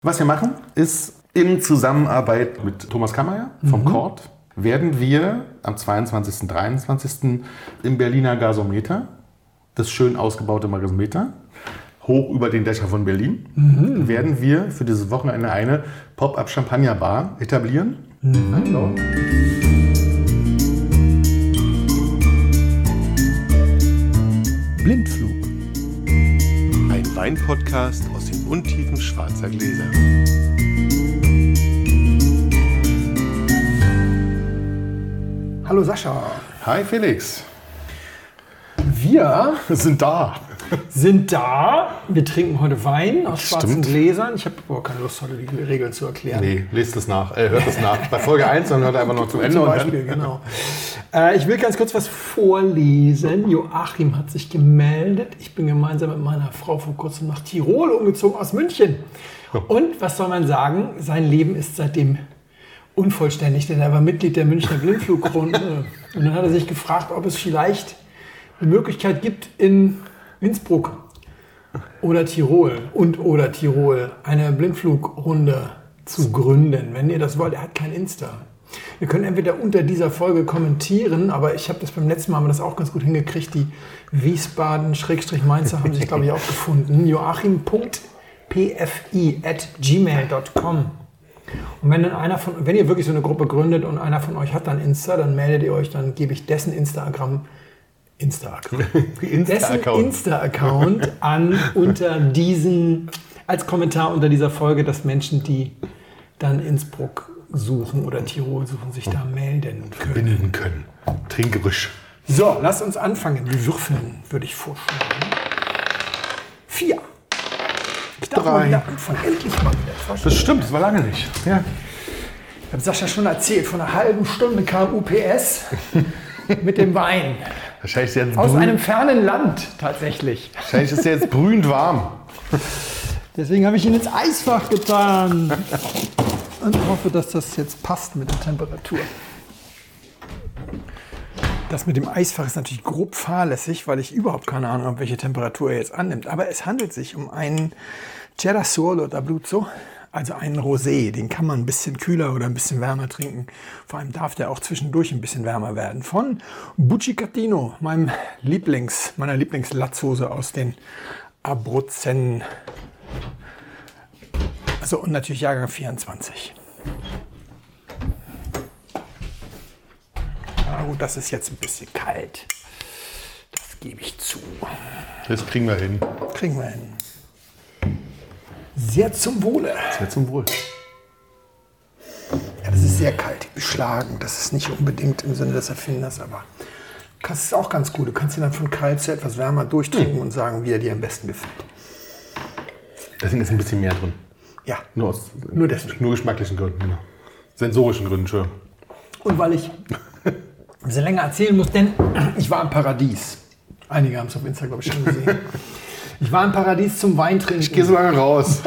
Was wir machen, ist in Zusammenarbeit mit Thomas Kammerer vom Kord, werden wir am 22. 23. im Berliner Gasometer, das schön ausgebaute Gasometer, hoch über den Dächern von Berlin, werden wir für dieses Wochenende eine Pop-Up-Champagner-Bar etablieren. Hallo. Blindflug. Ein Weinpodcast aus den Untiefen schwarzer Gläser. Hallo Sascha. Hi Felix. Wir Sind da. sind da. Wir trinken heute Wein aus schwarzen Stimmt. Gläsern. Ich habe keine Lust, heute die Regeln zu erklären. Nee, lest es nach, hört es nach. Bei Folge 1, dann hört einfach noch zum Ende. Zum Und Beispiel, genau. Ich will ganz kurz was vorlesen. Joachim hat sich gemeldet. Ich bin gemeinsam mit meiner Frau vor kurzem nach Tirol umgezogen aus München. Und was soll man sagen? Sein Leben ist seitdem unvollständig, denn er war Mitglied der Münchner Blindflugrunde. Und dann hat er sich gefragt, ob es vielleicht eine Möglichkeit gibt, in Innsbruck oder Tirol oder Tirol eine Blindflugrunde zu gründen. Wenn ihr das wollt, er hat kein Insta. Wir können entweder unter dieser Folge kommentieren, aber ich habe das beim letzten Mal haben wir das auch ganz gut hingekriegt. Die Wiesbaden-Mainzer haben sich, glaube ich, auch gefunden. Joachim.pfi@gmail.com. Und wenn wenn ihr wirklich so eine Gruppe gründet und einer von euch hat dann Insta, dann meldet ihr euch, dann gebe ich dessen Insta-Account an als Kommentar unter dieser Folge, dass Menschen, die dann Innsbruck suchen oder Tirol suchen, sich da melden können. verbinden können. Trinkerisch. So, lasst uns anfangen. Wir würfeln, würde ich vorschlagen. 4. Ich darf 3. mal wieder anfangen. Endlich mal wieder. Das stimmt, das war lange nicht. Ja. Ich habe Sascha schon erzählt, vor einer halben Stunde kam UPS mit dem Wein. Wahrscheinlich ist der jetzt Aus einem fernen Land tatsächlich. Wahrscheinlich ist der jetzt brühend warm. Deswegen habe ich ihn ins Eisfach getan. Und hoffe, dass das jetzt passt mit der Temperatur. Das mit dem Eisfach ist natürlich grob fahrlässig, weil ich überhaupt keine Ahnung habe, welche Temperatur er jetzt annimmt. Aber es handelt sich um einen Girasolo d'Abruzzo, also einen Rosé. Den kann man ein bisschen kühler oder ein bisschen wärmer trinken. Vor allem darf der auch zwischendurch ein bisschen wärmer werden. Von Buccicatino, meiner Lieblingslatzhose aus den Abruzzen. Also und natürlich Jahrgang 24. Na gut, das ist jetzt ein bisschen kalt. Das gebe ich zu. Das kriegen wir hin. Kriegen wir hin. Sehr zum Wohle. Sehr zum Wohl. Ja, das ist sehr kalt, beschlagen. Das ist nicht unbedingt im Sinne des Erfinders, aber das ist auch ganz gut. Du kannst ihn dann von kalt zu etwas wärmer durchtrinken und sagen, wie er dir am besten gefällt. Deswegen ist ein bisschen mehr drin. Ja, Nur deswegen. Nur geschmacklichen Gründen, genau. Sensorischen Gründen, schon. Und weil ich ein bisschen länger erzählen muss, denn ich war im Paradies. Einige haben es auf Instagram, glaube ich, schon gesehen. Ich war im Paradies zum Weintrinken. Ich gehe so lange raus.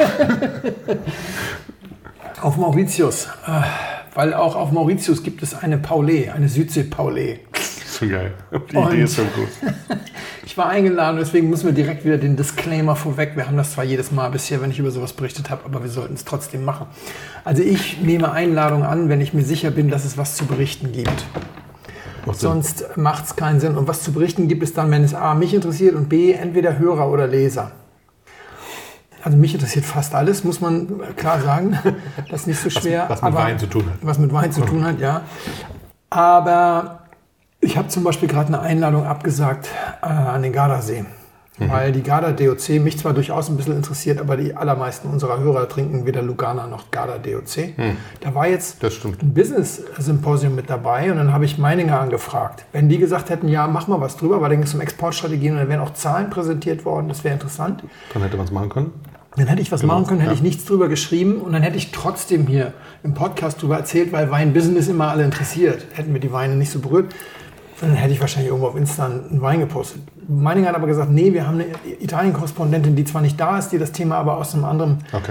Auf Mauritius. Weil auch auf Mauritius gibt es eine Paulé, eine Südsee-Paulé. So geil. Die Idee ist so gut. Ich war eingeladen, deswegen müssen wir direkt wieder den Disclaimer vorweg. Wir haben das zwar jedes Mal bisher, wenn ich über sowas berichtet habe, aber wir sollten es trotzdem machen. Also ich nehme Einladungen an, wenn ich mir sicher bin, dass es was zu berichten gibt. Sonst macht es keinen Sinn. Und was zu berichten gibt es dann, wenn es A, mich interessiert und B, entweder Hörer oder Leser. Also mich interessiert fast alles, muss man klar sagen. Das ist nicht so schwer. Was mit Wein zu tun hat. Was mit Wein zu tun hat, ja. Aber ich habe zum Beispiel gerade eine Einladung abgesagt an den Gardasee. Weil die Garda DOC mich zwar durchaus ein bisschen interessiert, aber die allermeisten unserer Hörer trinken weder Lugana noch Garda DOC. Da war jetzt ein Business-Symposium mit dabei und dann habe ich Meininger angefragt. Wenn die gesagt hätten, ja, mach mal was drüber, weil dann ging es um Exportstrategien und dann wären auch Zahlen präsentiert worden, das wäre interessant. Dann hätte man es machen können. Dann hätte ich was machen können, hätte ich nichts drüber geschrieben und dann hätte ich trotzdem hier im Podcast drüber erzählt, weil Weinbusiness immer alle interessiert. Hätten wir die Weine nicht so berührt. Und dann hätte ich wahrscheinlich irgendwo auf Insta einen Wein gepostet. Meininger hat aber gesagt, nee, wir haben eine Italien-Korrespondentin, die zwar nicht da ist, die das Thema aber aus einem anderen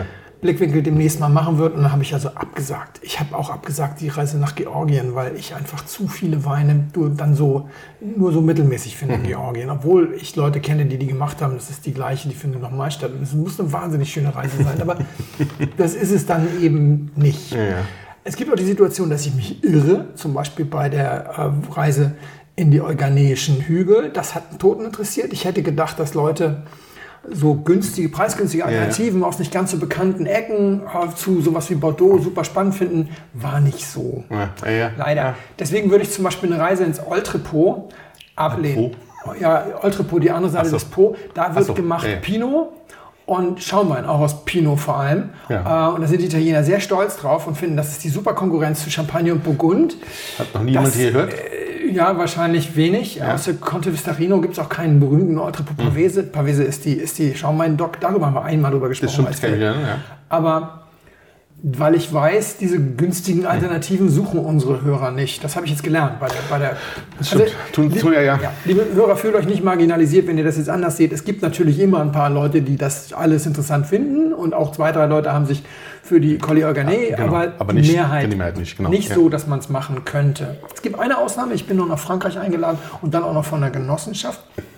Blickwinkel demnächst mal machen wird. Und dann habe ich also abgesagt. Ich habe auch abgesagt die Reise nach Georgien, weil ich einfach zu viele Weine dann nur so mittelmäßig finde in Georgien. Obwohl ich Leute kenne, die gemacht haben. Das ist die gleiche, die findet nochmal statt. Und es muss eine wahnsinnig schöne Reise sein. Aber das ist es dann eben nicht. Ja. Es gibt auch die Situation, dass ich mich irre. Zum Beispiel bei der Reise in die Euganeischen Hügel. Das hat einen Toten interessiert. Ich hätte gedacht, dass Leute so preisgünstige Alternativen aus nicht ganz so bekannten Ecken zu sowas wie Bordeaux super spannend finden. War nicht so. Leider. Ja. Deswegen würde ich zum Beispiel eine Reise ins Oltrepot ablehnen. Ja, Oltrepot, die andere Seite des Po. Da wird gemacht Pinot und Schaumwein, auch aus Pinot vor allem. Ja. Und da sind die Italiener sehr stolz drauf und finden, das ist die super Konkurrenz zu Champagner und Burgund. Hat noch niemand hier gehört? Ja, wahrscheinlich wenig. Ja. Aus der Conte Vistarino gibt es auch keinen berühmten Oltrepot Pavese. Pavese ist die Schaumwein-Doc. Darüber haben wir einmal drüber gesprochen. Das stimmt, ja. Aber weil ich weiß, diese günstigen Alternativen suchen unsere Hörer nicht. Das habe ich jetzt gelernt bei der das stimmt. Ja. Liebe Hörer, fühlt euch nicht marginalisiert, wenn ihr das jetzt anders seht. Es gibt natürlich immer ein paar Leute, die das alles interessant finden und auch 2, 3 Leute haben sich für die Colli Organei, aber nicht, die Mehrheit nicht, nicht so, dass man es machen könnte. Es gibt eine Ausnahme, ich bin noch nach Frankreich eingeladen und dann auch noch von der Genossenschaft.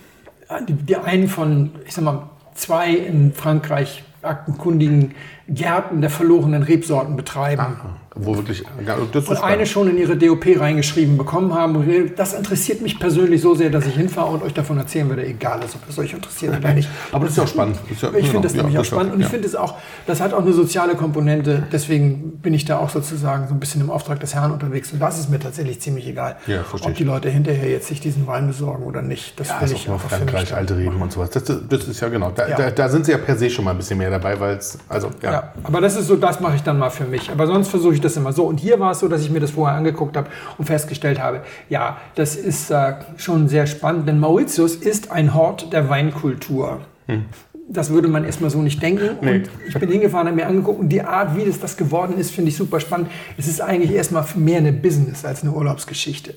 Die einen von, ich sag mal, 2 in Frankreich aktenkundigen Gärten der verlorenen Rebsorten betreiben. Wo wirklich, und eine schon in ihre DOP reingeschrieben bekommen haben. Das interessiert mich persönlich so sehr, dass ich hinfahre und euch davon erzählen würde, egal ob es euch interessiert oder nicht. Aber das ist ja auch spannend. Ich finde das nämlich auch spannend und ich finde es auch, das hat auch eine soziale Komponente, deswegen bin ich da auch sozusagen so ein bisschen im Auftrag des Herrn unterwegs und das ist mir tatsächlich ziemlich egal, ob die Leute hinterher jetzt sich diesen Wein besorgen oder nicht. Das will ich einfach Frankreich, alte Reben und sowas. Das ist ja genau, da sind sie ja per se schon mal ein bisschen mehr dabei, weil es, Ja, aber das ist so, das mache ich dann mal für mich. Aber sonst versuche ich das immer so. Und hier war es so, dass ich mir das vorher angeguckt habe und festgestellt habe, ja, das ist schon sehr spannend, denn Mauritius ist ein Hort der Weinkultur. Das würde man erstmal so nicht denken. Nee. Und ich bin hingefahren, habe mir angeguckt und die Art, wie das geworden ist, finde ich super spannend. Es ist eigentlich erstmal mehr eine Business als eine Urlaubsgeschichte.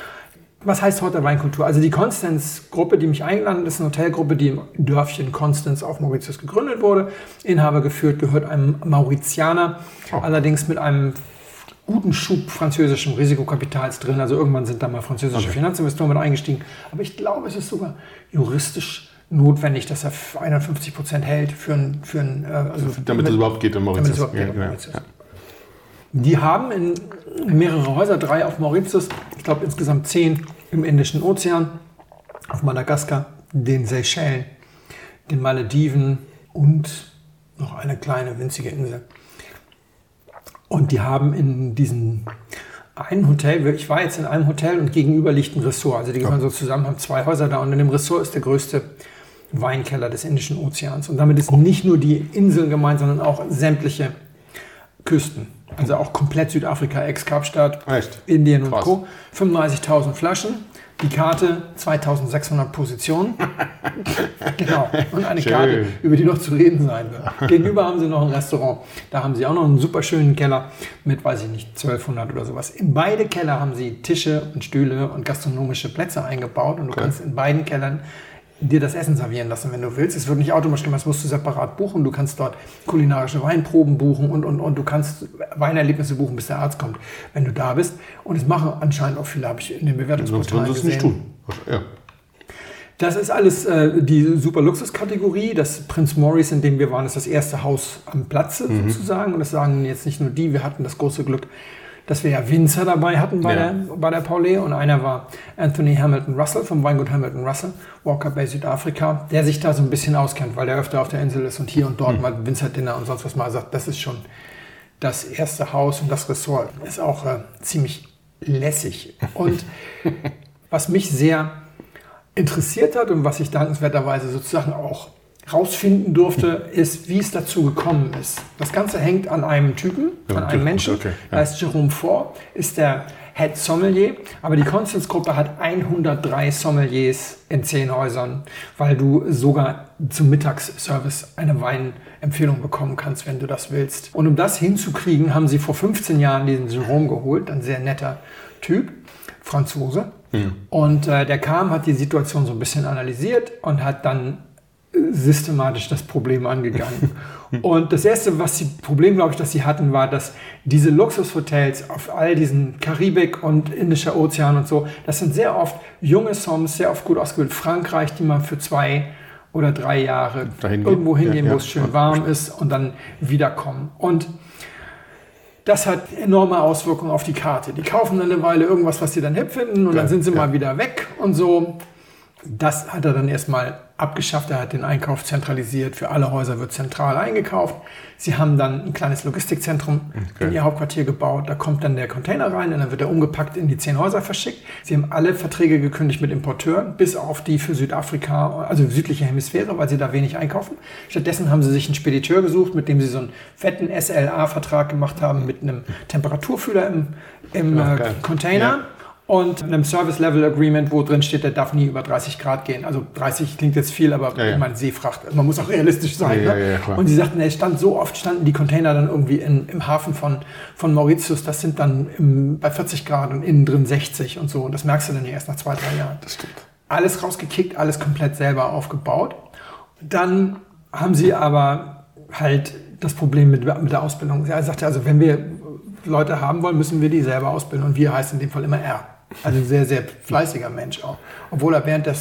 Was heißt Hort der Weinkultur? Also die Constance-Gruppe, die mich eingeladen hat, ist eine Hotelgruppe, die im Dörfchen Constance auf Mauritius gegründet wurde. Inhaber geführt, gehört einem Mauritianer, allerdings mit einem guten Schub französischem Risikokapitals drin. Also irgendwann sind da mal französische Finanzinvestoren mit eingestiegen. Aber ich glaube, es ist sogar juristisch notwendig, dass er 51% hält damit es überhaupt geht in Mauritius. Die haben in mehrere Häuser, 3 auf Mauritius, ich glaube insgesamt 10 im Indischen Ozean, auf Madagaskar, den Seychellen, den Malediven und noch eine kleine winzige Insel. Und die haben in diesem einen Hotel, ich war jetzt in einem Hotel und gegenüber liegt ein Ressort, also die gehören so zusammen, haben 2 Häuser da und in dem Ressort ist der größte Weinkeller des Indischen Ozeans. Und damit ist nicht nur die Inseln gemeint, sondern auch sämtliche Küsten. Also auch komplett Südafrika, Ex-Kapstadt, Indien und Co. 35.000 Flaschen, die Karte 2.600 Positionen. Genau. Und eine Karte, über die noch zu reden sein wird. Gegenüber haben sie noch ein Restaurant. Da haben sie auch noch einen super schönen Keller mit, weiß ich nicht, 1200 oder sowas. In beide Keller haben sie Tische und Stühle und gastronomische Plätze eingebaut. Und du kannst in beiden Kellern dir das Essen servieren lassen, wenn du willst. Es wird nicht automatisch gemacht, das musst du separat buchen. Du kannst dort kulinarische Weinproben buchen und du kannst Weinerlebnisse buchen, bis der Arzt kommt, wenn du da bist. Und es machen anscheinend auch viele, habe ich in den Bewertungsportalen gesehen. Nicht tun. Ja. Das ist alles die super Luxuskategorie. Das Prince Maurice, in dem wir waren, ist das erste Haus am Platze sozusagen. Und das sagen jetzt nicht nur die, wir hatten das große Glück, dass wir ja Winzer dabei hatten bei der Paulet und einer war Anthony Hamilton Russell vom Weingut Hamilton Russell, Walker Bay, Südafrika, der sich da so ein bisschen auskennt, weil der öfter auf der Insel ist und hier und dort mal Winzerdinner und sonst was mal sagt, das ist schon das erste Haus und das Ressort ist auch ziemlich lässig. Und was mich sehr interessiert hat und was ich dankenswerterweise sozusagen auch rausfinden durfte, ist, wie es dazu gekommen ist. Das Ganze hängt an einem Typen, an einem Menschen. Da heißt Jerome Faure, ist der Head Sommelier. Aber die Constance-Gruppe hat 103 Sommeliers in 10 Häusern, weil du sogar zum Mittagsservice eine Weinempfehlung bekommen kannst, wenn du das willst. Und um das hinzukriegen, haben sie vor 15 Jahren diesen Jerome geholt, ein sehr netter Typ, Franzose. Und der kam, hat die Situation so ein bisschen analysiert und hat dann systematisch das Problem angegangen. Und das erste Problem, glaube ich, das sie hatten, war, dass diese Luxushotels auf all diesen Karibik und Indischer Ozean und so, das sind sehr oft junge Soms, sehr oft gut ausgebildet. Frankreich, die mal für 2 oder 3 Jahre irgendwo hingehen, wo es schön warm ist und dann wiederkommen. Und das hat enorme Auswirkungen auf die Karte. Die kaufen dann eine Weile irgendwas, was sie dann hip finden und dann sind sie mal wieder weg und so. Das hat er dann erstmal abgeschafft. Er hat den Einkauf zentralisiert. Für alle Häuser wird zentral eingekauft. Sie haben dann ein kleines Logistikzentrum in ihr Hauptquartier gebaut. Da kommt dann der Container rein und dann wird er umgepackt in die 10 Häuser verschickt. Sie haben alle Verträge gekündigt mit Importeuren, bis auf die für Südafrika, also südliche Hemisphäre, weil sie da wenig einkaufen. Stattdessen haben sie sich einen Spediteur gesucht, mit dem sie so einen fetten SLA-Vertrag gemacht haben, mit einem Temperaturfühler im Container. Ja. Und einem Service-Level-Agreement, wo drin steht, der darf nie über 30 Grad gehen. Also 30 klingt jetzt viel, aber ich meine Seefracht. Man muss auch realistisch sein. Ja, und sie sagten, standen die Container dann irgendwie im Hafen von Mauritius. Das sind dann bei 40 Grad und innen drin 60 und so. Und das merkst du dann erst nach 2-3 Jahren. Das stimmt. Alles rausgekickt, alles komplett selber aufgebaut. Dann haben sie aber halt das Problem mit der Ausbildung. Er sagte, also wenn wir Leute haben wollen, müssen wir die selber ausbilden. Und wir heißt in dem Fall immer er. Also ein sehr, sehr fleißiger Mensch auch. Obwohl er während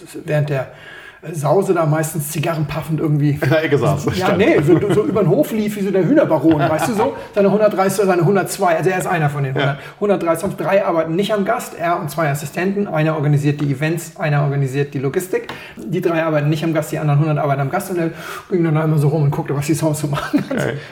der Sause da meistens Zigarren paffend irgendwie in der Ecke saß. Ja, nee, so über den Hof lief wie so der Hühnerbaron, weißt du so? Seine 130 oder seine 102, also er ist einer von den 100. 130, 3 arbeiten nicht am Gast, er und 2 Assistenten. Einer organisiert die Events, einer organisiert die Logistik. Die 3 arbeiten nicht am Gast, die anderen 100 arbeiten am Gast und er ging dann immer so rum und guckte, was die Songs so machen.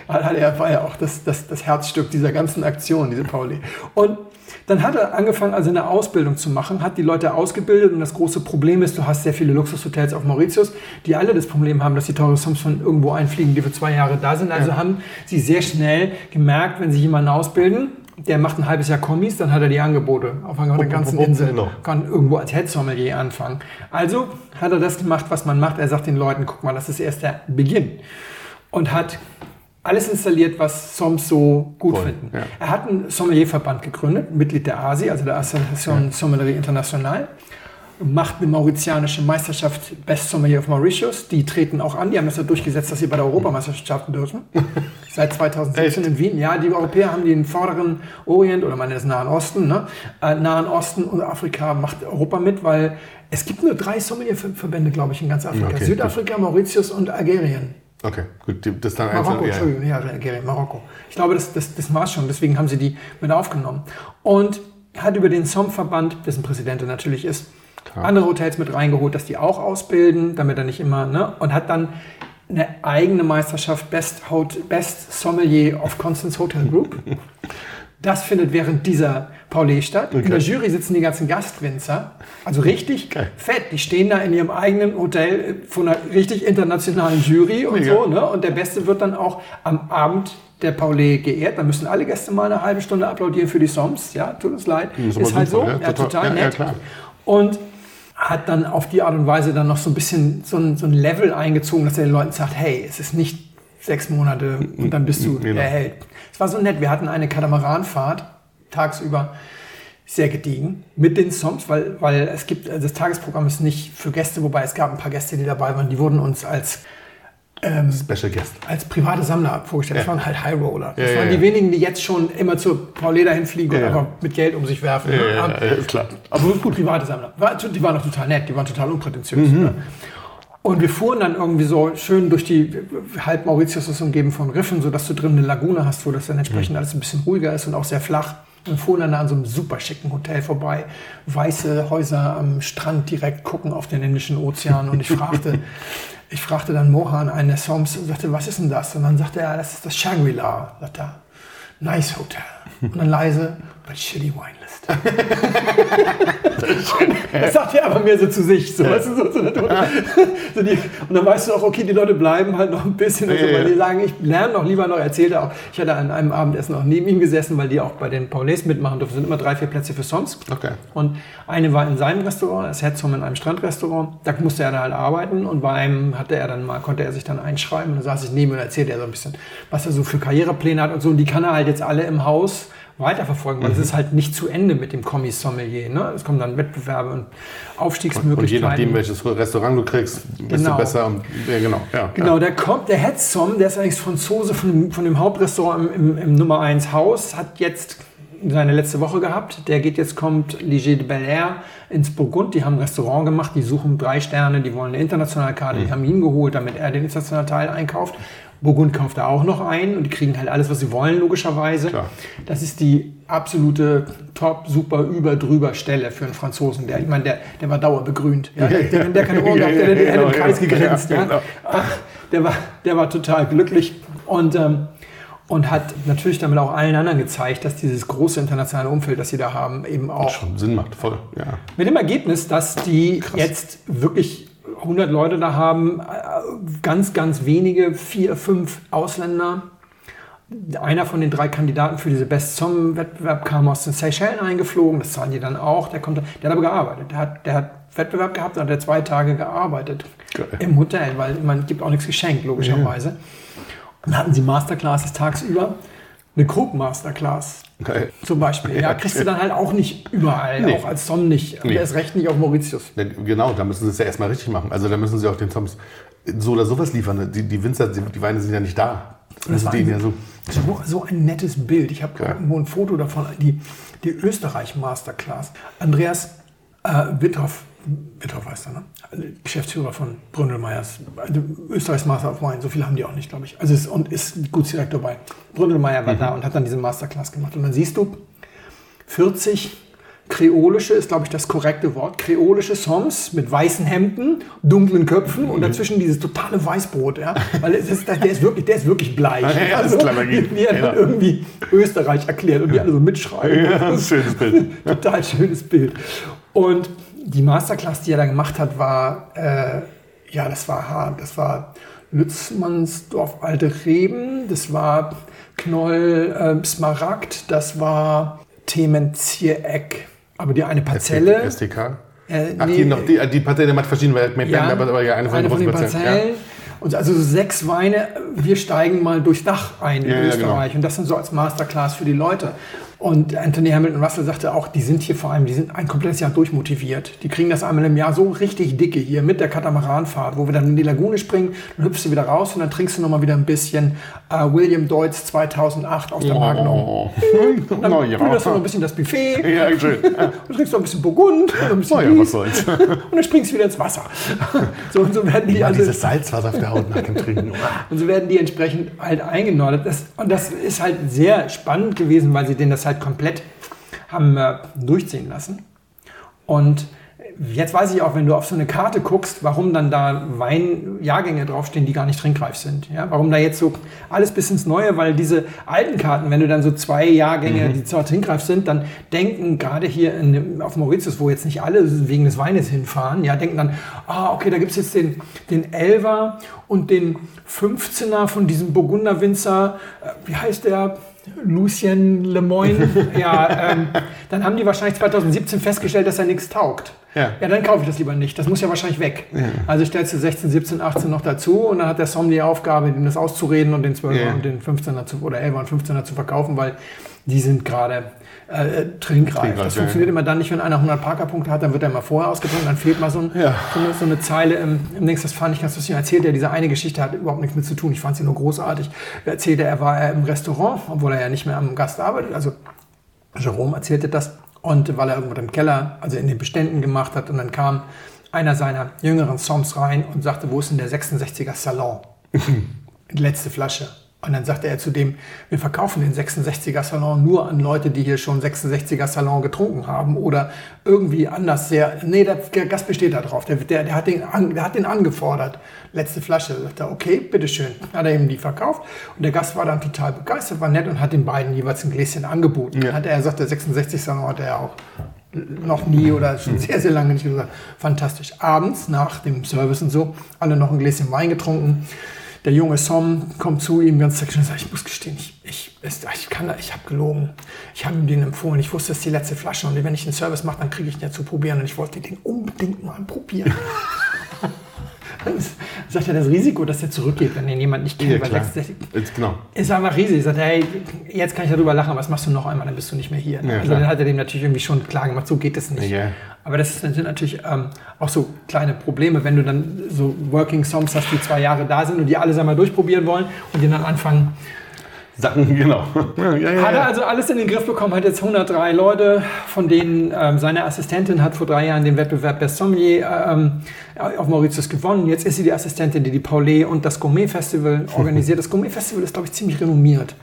Er war ja auch das Herzstück dieser ganzen Aktion, diese Pauli. Und dann hat er angefangen, also eine Ausbildung zu machen, hat die Leute ausgebildet und das große Problem ist, du hast sehr viele Luxushotels auf Mauritius, die alle das Problem haben, dass die teure Soms von irgendwo einfliegen, die für 2 Jahre da sind. Also haben sie sehr schnell gemerkt, wenn sie jemanden ausbilden, der macht ein halbes Jahr Kommis, dann hat er die Angebote auf einer ganzen Insel, kann irgendwo als Head Sommelier anfangen. Also hat er das gemacht, was man macht. Er sagt den Leuten, guck mal, das ist erst der Beginn. Und hat alles installiert, was Soms so gut finden. Ja. Er hat einen Sommelierverband gegründet, Mitglied der ASI, also der Association Sommellerie International, macht eine mauritianische Meisterschaft Best Sommelier of Mauritius. Die treten auch an, die haben das ja durchgesetzt, dass sie bei der Europameisterschaft starten dürfen. Seit 2017 in Wien. Ja, die Europäer haben den vorderen Orient, oder man nennt es Nahen Osten, ne? Nahen Osten und Afrika macht Europa mit, weil es gibt nur 3 Sommelierverbände, glaube ich, in ganz Afrika. Okay, Südafrika, gut. Mauritius und Algerien. Okay, gut, das dann Marokko, Entschuldigung, ja, Algerien, Marokko. Ich glaube, das war schon, deswegen haben sie die mit aufgenommen. Und hat über den SOM-Verband, dessen Präsident er natürlich ist, andere Hotels mit reingeholt, dass die auch ausbilden, damit er nicht immer, ne? Und hat dann eine eigene Meisterschaft Best Sommelier of Constance Hotel Group. Das findet während dieser Pauli statt. Okay. In der Jury sitzen die ganzen Gastwinzer, also richtig fett. Die stehen da in ihrem eigenen Hotel von einer richtig internationalen Jury und so. Ne? Und der Beste wird dann auch am Abend der Pauli geehrt. Da müssen alle Gäste mal eine halbe Stunde applaudieren für die Soms. Ja, tut uns leid. Ist halt so. Ja, total nett. Ja, und hat dann auf die Art und Weise dann noch so ein bisschen so ein Level eingezogen, dass er den Leuten sagt, hey, es ist nicht 6 Monate und dann bist du der Held. Es war so nett, wir hatten eine Katamaranfahrt tagsüber, sehr gediegen, mit den Soms, weil es gibt, also das Tagesprogramm ist nicht für Gäste, wobei es gab ein paar Gäste, die dabei waren, die wurden uns als Special Guest. Als private Sammler vorgestellt. Das waren halt High Roller. Das waren die wenigen, die jetzt schon immer zur Pauli dahin fliegen und einfach mit Geld um sich werfen. Ist klar. Aber gut, private Sammler. Die waren auch total nett, die waren total unprätentiös. Ne? Und wir fuhren dann irgendwie so schön durch die halb Mauritius ist umgeben von Riffen, sodass du drin eine Lagune hast, wo das dann entsprechend alles ein bisschen ruhiger ist und auch sehr flach. Und fuhren dann an so einem super schicken Hotel vorbei. Weiße Häuser am Strand direkt gucken auf den Indischen Ozean. Und ich fragte dann Mohan, einen der Soms, und sagte, was ist denn das? Und dann sagte er, das ist das Shangri-La. Sagt er, nice Hotel. Und dann leise, but shitty wine list. Das sagt er aber mehr so zu sich. So, weißt du, und dann weißt du auch, okay, die Leute bleiben halt noch ein bisschen, so, weil die sagen, ich lerne noch lieber noch, erzählt er auch. Ich hatte an einem Abendessen auch neben ihm gesessen, weil die auch bei den Paulets mitmachen durften. Es sind immer 3-4 Plätze für Soms. Okay. Und eine war in seinem Restaurant, das Hetzum in einem Strandrestaurant. Da musste er dann halt arbeiten und bei einem konnte er sich dann einschreiben. Und dann saß ich neben ihm und erzählte er so ein bisschen, was er so für Karrierepläne hat und so. Und die kann er halt jetzt alle im Haus weiterverfolgen, weil es ist halt nicht zu Ende mit dem Commis-Sommelier. Ne? Es kommen dann Wettbewerbe und Aufstiegsmöglichkeiten. Und je nachdem, welches Restaurant du kriegst, bist du besser. Genau, der Head Somm, der ist eigentlich Franzose von dem Hauptrestaurant im Nummer 1 Haus, hat jetzt seine letzte Woche gehabt. Kommt Ligier de Bel Air ins Burgund. Die haben ein Restaurant gemacht, die suchen 3 Sterne, die wollen eine internationale Karte, die haben ihn geholt, damit er den internationalen Teil einkauft. Burgund kauft da auch noch ein und die kriegen halt alles, was sie wollen, logischerweise. Klar. Das ist die absolute Top, super, drüber Stelle für einen Franzosen. Der war dauerbegrünt. Ja? Wenn der keine Ohren gehabt hätte, der hätte im Kreis gegrinst. Ja? Der war total glücklich und hat natürlich damit auch allen anderen gezeigt, dass dieses große internationale Umfeld, das sie da haben, eben auch schon Sinn macht, voll. Ja. Mit dem Ergebnis, dass die jetzt wirklich 100 Leute da haben, ganz, ganz wenige, 4, 5 Ausländer. Einer von den 3 Kandidaten für diese Best Somm-Wettbewerb kam aus den Seychellen eingeflogen, das zahlen die dann auch. Der hat aber gearbeitet. Der hat Wettbewerb gehabt, dann hat er 2 Tage gearbeitet. Geil. Im Hotel, weil man gibt auch nichts geschenkt, logischerweise. Ja. Dann hatten sie Masterclasses tagsüber. Eine Cook-Masterclass zum Beispiel. Ja, kriegst du dann halt auch nicht überall, auch als Somm nicht. Und erst recht nicht auf Mauritius. Genau, da müssen sie es ja erstmal richtig machen. Also da müssen sie auch den Somms so oder sowas liefern. Die Winzer, die Weine sind ja nicht da. Das war so ein nettes Bild. Ich habe irgendwo ein Foto davon, die Österreich-Masterclass. Andreas Witthoff heißt er, ne? Geschäftsführer von Bründelmeyers, Österreichs Master of Wine, so viele haben die auch nicht, glaube ich. Also ist Gutsdirektor bei. Bründelmeyer war da und hat dann diese Masterclass gemacht. Und dann siehst du 40 kreolische, ist glaube ich das korrekte Wort, kreolische Somms mit weißen Hemden, dunklen Köpfen und dazwischen dieses totale Weißbrot. Ja? Weil der ist wirklich bleich. Ja, also, wie er dann irgendwie Österreich erklärt und die alle so mitschreiben. Ja, das ist ein schönes Bild. Total schönes Bild. Und die Masterclass, die er da gemacht hat, war, das war hart. Das war Lützmannsdorf Alte Reben, das war Knoll Smaragd, das war Themenziereck. Aber die eine Parzelle. STK? Die Parzelle macht verschiedene, aber ja, eine von den Parzellen. Ja. Und also 6 Weine, wir steigen mal durchs Dach ein in Österreich. Genau. Und das sind so als Masterclass für die Leute. Und Anthony Hamilton Russell sagte auch, die sind ein komplettes Jahr durchmotiviert. Die kriegen das einmal im Jahr so richtig dicke hier mit der Katamaranfahrt, wo wir dann in die Lagune springen, dann hüpfst du wieder raus und dann trinkst du nochmal wieder ein bisschen William Deutz 2008 aus der Magnum. Und dann kühlst du noch ein bisschen das Buffet. Ja, schön. Du trinkst noch ein bisschen Burgund und ein bisschen was soll's. Und dann springst du wieder ins Wasser. So werden die dieses Salzwasser auf der Haut nach dem Trinken. Und so werden die entsprechend halt eingenordet. Und das ist halt sehr spannend gewesen, weil sie denen das halt komplett haben durchziehen lassen. Und jetzt weiß ich auch, wenn du auf so eine Karte guckst, warum dann da Weinjahrgänge draufstehen, die gar nicht trinkreif sind. Ja? Warum da jetzt so alles bis ins Neue, weil diese alten Karten, wenn du dann so 2 Jahrgänge, die zwar trinkreif sind, dann denken gerade hier auf Mauritius, wo jetzt nicht alle wegen des Weines hinfahren, ja, denken dann, okay, da gibt es jetzt den 11er und den 15er von diesem Burgunderwinzer, wie heißt der? Lucien Lemoyne, dann haben die wahrscheinlich 2017 festgestellt, dass er nichts taugt. Ja, dann kaufe ich das lieber nicht. Das muss ja wahrscheinlich weg. Ja. Also stellst du 16, 17, 18 noch dazu und dann hat der Somm die Aufgabe, ihm das auszureden und den 12er und den 15er oder 11er und 15er zu verkaufen, weil die sind gerade trinkreif. Das funktioniert immer dann nicht, wenn einer 100 Parker-Punkte hat, dann wird er immer vorher ausgetrunken, dann fehlt mal so eine Zeile im Links. Das fand ich ganz lustig. Er erzählt, diese eine Geschichte hat überhaupt nichts mit zu tun. Ich fand sie nur großartig. Er erzählte, er war im Restaurant, obwohl er ja nicht mehr am Gast arbeitet. Also Jerome erzählte das. Und weil er irgendwo im Keller, also in den Beständen gemacht hat, und dann kam einer seiner jüngeren Somms rein und sagte, wo ist denn der 66er Salon? Die letzte Flasche. Und dann sagte er zu dem, wir verkaufen den 66er Salon nur an Leute, die hier schon 66er Salon getrunken haben oder irgendwie anders der Gast besteht da drauf, der hat den angefordert. Letzte Flasche. Da sagte er, okay, bitteschön. Hat er ihm die verkauft und der Gast war dann total begeistert, war nett und hat den beiden jeweils ein Gläschen angeboten. Ja. Er sagt, der 66 Salon hat er auch noch nie oder schon sehr, sehr lange nicht gesagt. Fantastisch. Abends nach dem Service und so, alle noch ein Gläschen Wein getrunken. Der junge Somm kommt zu ihm ganz sexuell und sagt, ich muss gestehen, ich habe gelogen. Ich habe ihm den empfohlen. Ich wusste, das ist die letzte Flasche und wenn ich einen Service mache, dann kriege ich den ja zu probieren und ich wollte den unbedingt mal probieren. sagt er, das Risiko, dass er zurückgeht, wenn ihn jemand nicht kennt, Ja, genau. ist einfach riesig. Er sagt, hey, jetzt kann ich darüber lachen, was machst du noch einmal, dann bist du nicht mehr hier. Ja, also dann hat er dem natürlich irgendwie schon klar gemacht, so geht es nicht. Ja. Aber das sind natürlich auch so kleine Probleme, wenn du dann so Working Songs hast, die 2 Jahre da sind und die alle einmal durchprobieren wollen und die dann anfangen. Sachen, genau. Hat er also alles in den Griff bekommen, hat jetzt 103 Leute, von denen seine Assistentin hat vor 3 Jahren den Wettbewerb Best Sommelier auf Mauritius gewonnen. Jetzt ist sie die Assistentin, die Paulet und das Gourmet Festival organisiert. Das Gourmet Festival ist, glaube ich, ziemlich renommiert.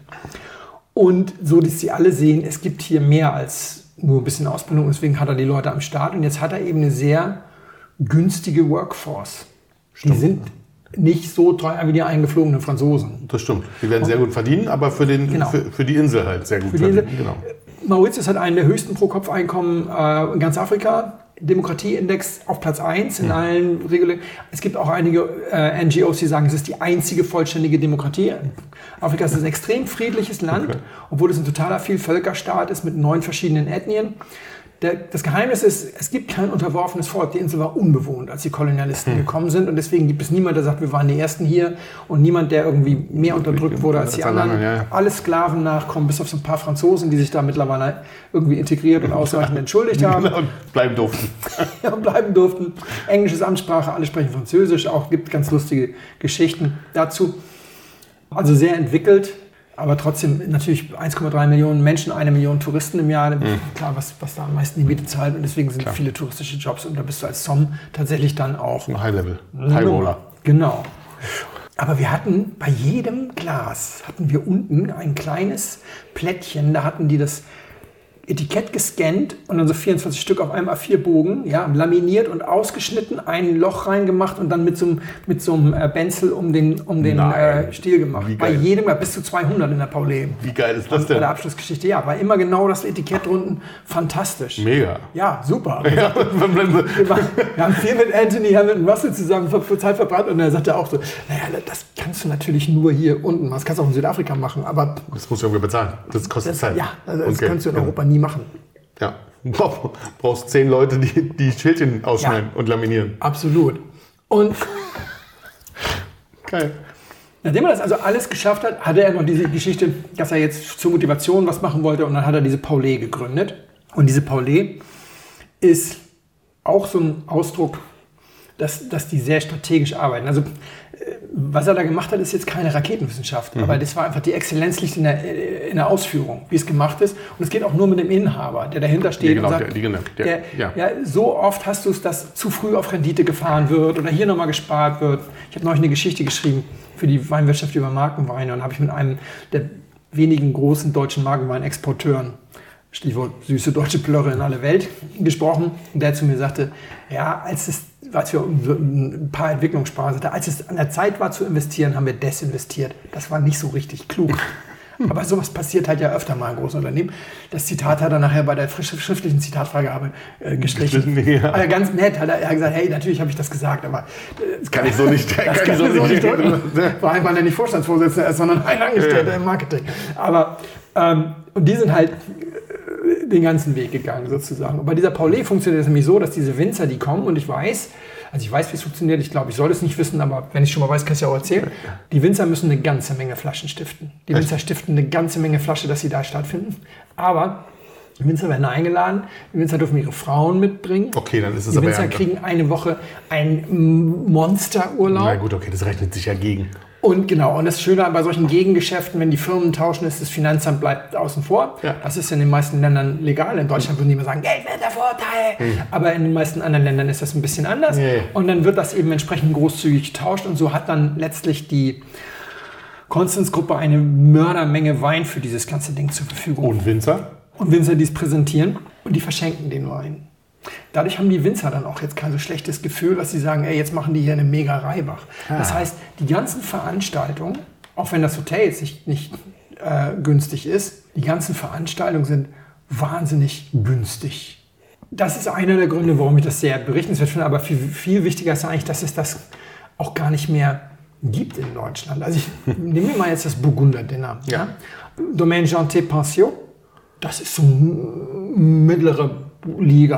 Und so, dass sie alle sehen, es gibt hier mehr als nur ein bisschen Ausbildung, deswegen hat er die Leute am Start. Und jetzt hat er eben eine sehr günstige Workforce. Die sind nicht so teuer wie die eingeflogenen Franzosen. Das stimmt. Die werden sehr gut verdienen, aber für die Insel halt sehr gut verdienen. Genau. Mauritius hat einen der höchsten Pro-Kopf-Einkommen in ganz Afrika. Demokratieindex auf Platz 1 in allen Regeln. Es gibt auch einige NGOs, die sagen, es ist die einzige vollständige Demokratie. Afrika ist ein extrem friedliches Land, obwohl es ein totaler Vielvölkerstaat ist mit 9 verschiedenen Ethnien. Das Geheimnis ist, es gibt kein unterworfenes Volk. Die Insel war unbewohnt, als die Kolonialisten gekommen sind. Und deswegen gibt es niemanden, der sagt, wir waren die Ersten hier. Und niemand, der irgendwie mehr unterdrückt wurde als die anderen. Ja. Alle Sklaven nachkommen, bis auf so ein paar Franzosen, die sich da mittlerweile irgendwie integriert und ausreichend entschuldigt haben. Und bleiben durften. Ja, und bleiben durften. Englisches Amtssprache, alle sprechen Französisch. Auch gibt ganz lustige Geschichten dazu. Also sehr entwickelt. Aber trotzdem natürlich 1,3 Millionen Menschen, 1 Million Touristen im Jahr. Klar, was da am meisten die Miete zahlt. Und deswegen sind viele touristische Jobs. Und da bist du als Somm tatsächlich dann auch... Ein High-Level, High-Roller. Genau. Aber wir hatten bei jedem Glas, hatten wir unten ein kleines Plättchen. Da hatten die das Etikett gescannt und dann so 24 Stück auf einem A4-Bogen, ja, laminiert und ausgeschnitten, ein Loch reingemacht und dann mit so einem Benzel um den Stiel gemacht. Bei jedem, bis zu 200 in der Paulet. Wie geil ist das denn? Bei der Abschlussgeschichte, ja, war immer genau das Etikett unten. Fantastisch. Mega. Ja, super. Ja, wir haben viel mit Anthony Hamilton Russell zusammen Zeit verbrannt und er sagte auch so, naja, das kannst du natürlich nur hier unten machen. Das kannst du auch in Südafrika machen, aber... Das musst du irgendwie bezahlen. Das kostet Zeit. Ja, also das kannst du in Europa nie machen. Ja, du brauchst 10 Leute, die Schildchen ausschneiden und laminieren. Absolut. Und geil. Nachdem er das also alles geschafft hat, hatte er noch diese Geschichte, dass er jetzt zur Motivation was machen wollte und dann hat er diese Paulet gegründet. Und diese Paulet ist auch so ein Ausdruck, dass die sehr strategisch arbeiten. Also was er da gemacht hat, ist jetzt keine Raketenwissenschaft, aber das war einfach, die Exzellenz liegt in der Ausführung, wie es gemacht ist. Und es geht auch nur mit dem Inhaber, der dahinter steht und sagt, so oft hast du es, dass zu früh auf Rendite gefahren wird oder hier nochmal gespart wird. Ich habe neulich eine Geschichte geschrieben für die Weinwirtschaft über Markenweine und habe ich mit einem der wenigen großen deutschen Markenweinexporteuren, Stichwort süße deutsche Plörre in alle Welt, gesprochen. Und der zu mir sagte, ja, als wir ein paar Entwicklungssparer hatten, als es an der Zeit war zu investieren, haben wir desinvestiert. Das war nicht so richtig klug. Aber sowas passiert halt ja öfter mal in großen Unternehmen. Das Zitat hat er nachher bei der schriftlichen Zitatfreigabe gestrichen. Ja. Aber ganz nett hat er gesagt, hey, natürlich habe ich das gesagt, aber das kann ich so nicht drücken. Vor allem, weil er nicht Vorstandsvorsitzender ist, sondern ein Angestellter im Marketing. Aber und die sind halt den ganzen Weg gegangen sozusagen. Und bei dieser Paulet funktioniert es nämlich so, dass diese Winzer, die kommen und ich weiß, wie es funktioniert, ich glaube, ich soll es nicht wissen, aber wenn ich schon mal weiß, kann ich es ja auch erzählen. Die Winzer müssen eine ganze Menge Flaschen stiften. Die Winzer stiften eine ganze Menge Flasche, dass sie da stattfinden. Aber die Winzer werden eingeladen, die Winzer dürfen ihre Frauen mitbringen. Okay, dann ist es die Winzer kriegen eine Woche einen Monsterurlaub. Na gut, okay, das rechnet sich ja gegen. Und genau, und das Schöne bei solchen Gegengeschäften, wenn die Firmen tauschen, ist, das Finanzamt bleibt außen vor. Ja. Das ist in den meisten Ländern legal. In Deutschland würden die immer sagen, Geldwertervorteil. Aber in den meisten anderen Ländern ist das ein bisschen anders. Und dann wird das eben entsprechend großzügig getauscht. Und so hat dann letztlich die Constance-Gruppe eine Mördermenge Wein für dieses ganze Ding zur Verfügung. Und Winzer? Und Winzer, die es präsentieren. Und die verschenken den Wein. Dadurch haben die Winzer dann auch jetzt kein so schlechtes Gefühl, dass sie sagen, ey, jetzt machen die hier eine mega Reibach. Das heißt, die ganzen Veranstaltungen, auch wenn das Hotel jetzt nicht günstig ist, die ganzen Veranstaltungen sind wahnsinnig günstig. Das ist einer der Gründe, warum ich das sehr berichtenswert finde, aber viel wichtiger ist eigentlich, dass es das auch gar nicht mehr gibt in Deutschland. Also nehmen wir mal jetzt das Burgunder-Dinner. Ja? Domaine Janté Pension, das ist so mittlere Liga.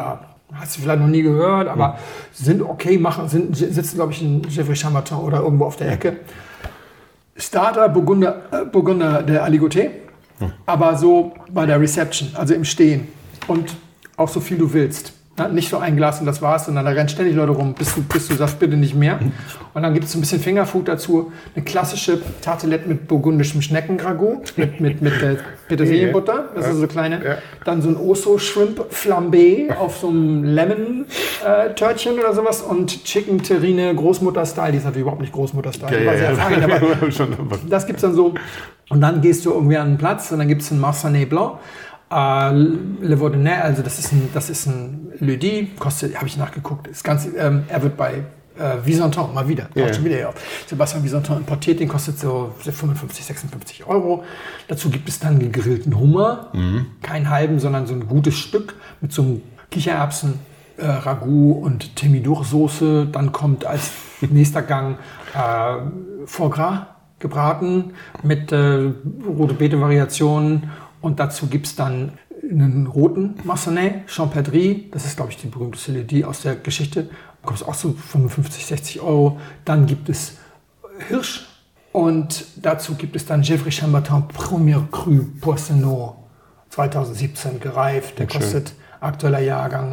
Hast du vielleicht noch nie gehört, aber sind okay, sitzen, glaube ich, in Geoffroy Chambertin oder irgendwo auf der Ecke. Starter Burgunder der Aligoté, aber so bei der Reception, also im Stehen. Und auch so viel du willst. Nicht so ein Glas und das war's, sondern da rennen ständig Leute rum, bis du sagst, bitte nicht mehr. Und dann gibt es ein bisschen Fingerfood dazu. Eine klassische Tartelette mit burgundischem Schneckenragout, mit Petersilienbutter, das ist so kleine. Ja. Dann so ein Osso Shrimp Flambé auf so einem Lemon-Törtchen oder sowas und Chicken Terrine Großmutter-Style. Die ist natürlich überhaupt nicht Großmutter-Style, fein, aber das gibt's dann so. Und dann gehst du irgendwie an einen Platz und dann gibt es einen Marsanais Blanc. Le Vaudenay, also das ist ein Ledi, kostet, habe ich nachgeguckt, ist ganz, er wird bei Visanton mal wieder, schon wieder auf. Sebastian Visanton importiert, den kostet so 55, 56 Euro. Dazu gibt es dann gegrillten Hummer, keinen halben, sondern so ein gutes Stück mit so einem Kichererbsen, Ragout und Thermidor-Soße. Dann kommt als nächster Gang Foie Gras gebraten mit rote Beete-Variationen. Und dazu gibt es dann einen roten Marsanais, Champerdry. Das ist, glaube ich, die berühmteste Ledi aus der Geschichte. Da kostet auch so 55, 60 Euro. Dann gibt es Hirsch. Und dazu gibt es dann Geoffroy Chambertin Premier Cru Poissonneau 2017 gereift. Der kostet aktueller Jahrgang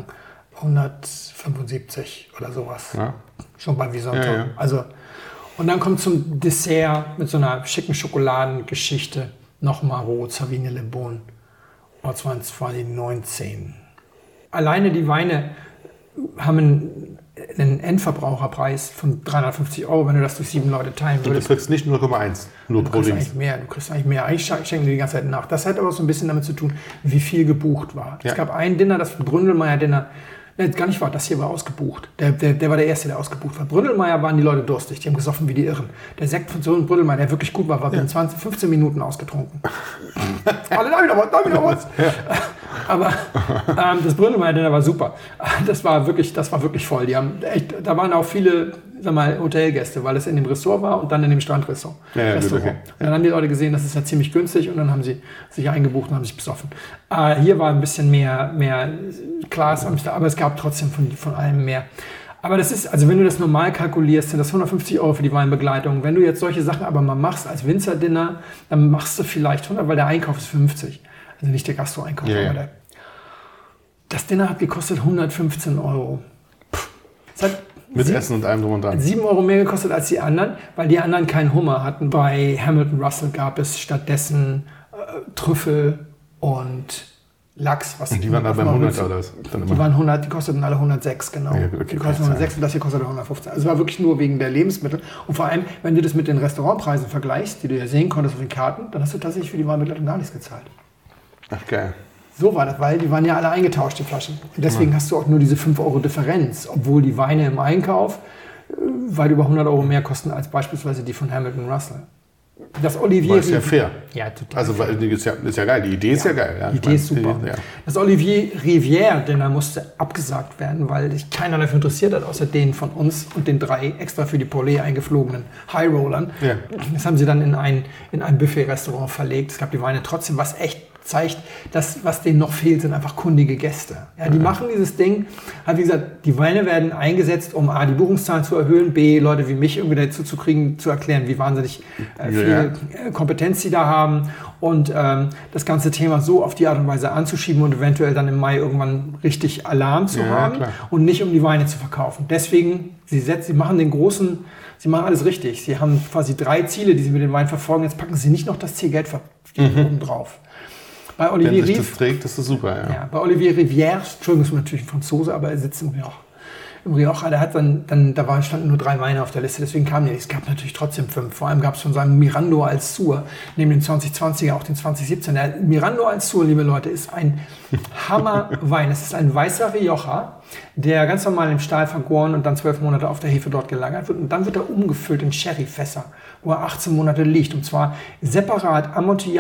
175 oder sowas. Ja. Schon bei Visanton. Ja. Also, und dann kommt zum Dessert mit so einer schicken Schokoladengeschichte. Nochmal rot, Savigny Le Bon, 2019. Alleine die Weine haben einen Endverbraucherpreis von 350 Euro, wenn du das durch 7 Leute teilen würdest. Du kriegst nicht 0,1, nur pro Ding. Du kriegst eigentlich mehr. Ich schenke dir die ganze Zeit nach. Das hat aber so ein bisschen damit zu tun, wie viel gebucht war. Ja. Es gab ein Dinner, das Bründelmeier-Dinner. Nee, gar nicht wahr, das hier war ausgebucht. Der war der Erste, der ausgebucht war. Bründelmeier waren die Leute durstig, die haben gesoffen wie die Irren. Der Sekt von so einem Bründelmeier, der wirklich gut war in 15 Minuten ausgetrunken. Alle, da wieder was. Ja. Aber das Bründelmeier-Dinner war super. Das war wirklich voll. Da waren auch viele, sag mal, Hotelgäste, weil es in dem Ressort war und dann in dem Strandressort. Ja, Restaurant. Okay. Und dann haben die Leute gesehen, das ist ja ziemlich günstig und dann haben sie sich eingebucht und haben sich besoffen. Hier war ein bisschen mehr Glas, aber es gab trotzdem von allem mehr. Aber das ist, also wenn du das normal kalkulierst, sind das 150 Euro für die Weinbegleitung. Wenn du jetzt solche Sachen aber mal machst als Winzerdinner, dann machst du vielleicht 100, weil der Einkauf ist 50. Also nicht der Gastro-Einkauf, aber das Dinner hat gekostet 115 Euro. Mit Essen und allem drum und dran. 7 Euro mehr gekostet als die anderen, weil die anderen keinen Hummer hatten. Bei Hamilton Russell gab es stattdessen Trüffel und Lachs. Und die waren dann beim 100 oder was? Die waren 100, die kosteten alle 106, genau. Ja, okay, die kosteten 106 und das hier kostete 115. Also es war wirklich nur wegen der Lebensmittel. Und vor allem, wenn du das mit den Restaurantpreisen vergleichst, die du ja sehen konntest auf den Karten, dann hast du tatsächlich für die Weinbegleitung gar nichts gezahlt. Ach, geil. So war das, weil die waren ja alle eingetauscht, die Flaschen. Und deswegen hast du auch nur diese 5 Euro Differenz, obwohl die Weine im Einkauf weit über 100 Euro mehr kosten als beispielsweise die von Hamilton Russell. Das Olivier ist ja fair. Ja, total. Also ist ja geil. Die Idee ist ja geil. Ja. Die Idee ist super. Ja. Das Olivier Rivière, denn da musste abgesagt werden, weil sich keiner dafür interessiert hat, außer denen von uns und den 3 extra für die Paulet eingeflogenen High Rollern. Ja. Das haben sie dann in ein Buffet-Restaurant verlegt. Es gab die Weine trotzdem, was echt zeigt, dass was denen noch fehlt, sind einfach kundige Gäste. Ja, die machen dieses Ding, wie gesagt, die Weine werden eingesetzt, um A, die Buchungszahlen zu erhöhen, B, Leute wie mich irgendwie dazu zu kriegen, zu erklären, wie wahnsinnig viel Kompetenz sie da haben und das ganze Thema so auf die Art und Weise anzuschieben und eventuell dann im Mai irgendwann richtig Alarm zu haben und nicht um die Weine zu verkaufen. Deswegen, sie machen alles richtig. Sie haben quasi 3 Ziele, die sie mit dem Wein verfolgen. Jetzt packen sie nicht noch das Zielgeld oben drauf. Bei Olivier Wenn sich das trägt, ist das super, ja. Bei Olivier Rivière, Entschuldigung, ist natürlich ein Franzose, aber er sitzt im Rioja. Der hat standen nur 3 Weine auf der Liste, deswegen kamen die nicht. Es gab natürlich trotzdem 5. Vor allem gab es von seinem Mirando Alzur, neben dem 2020er auch den 2017. Der Mirando Alzur, liebe Leute, ist ein Hammerwein. Es ist ein weißer Rioja, der ganz normal im Stahl vergoren und dann 12 Monate auf der Hefe dort gelagert wird. Und dann wird er umgefüllt in Sherryfässer, wo er 18 Monate liegt. Und zwar separat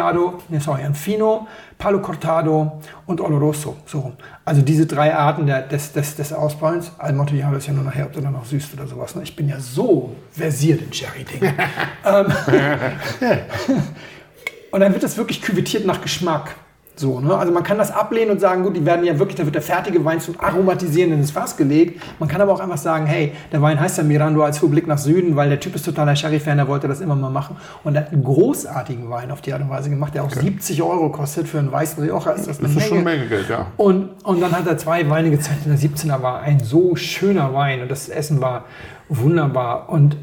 Amontillado, Palo Cortado und Oloroso. So. Also diese 3 Arten des Ausbauens. Amontillado ist ja nur nachher, ob du dann noch süß oder sowas. Ich bin ja so versiert in Sherry-Dingen. Und dann wird das wirklich küvettiert nach Geschmack. So, ne? Also man kann das ablehnen und sagen, gut, die werden ja wirklich, da wird der fertige Wein zum Aromatisieren ins Fass gelegt. Man kann aber auch einfach sagen, hey, der Wein heißt ja Mirando als Blick nach Süden, weil der Typ ist totaler Sherry-Fan, der wollte das immer mal machen. Und er hat einen großartigen Wein auf die Art und Weise gemacht, der auch 70 € kostet für einen weißen Rioja. Ist das ist schon eine Menge Geld, ja. Und dann hat er 2 Weine gezeigt. Und der 17er war ein so schöner Wein und das Essen war wunderbar. Und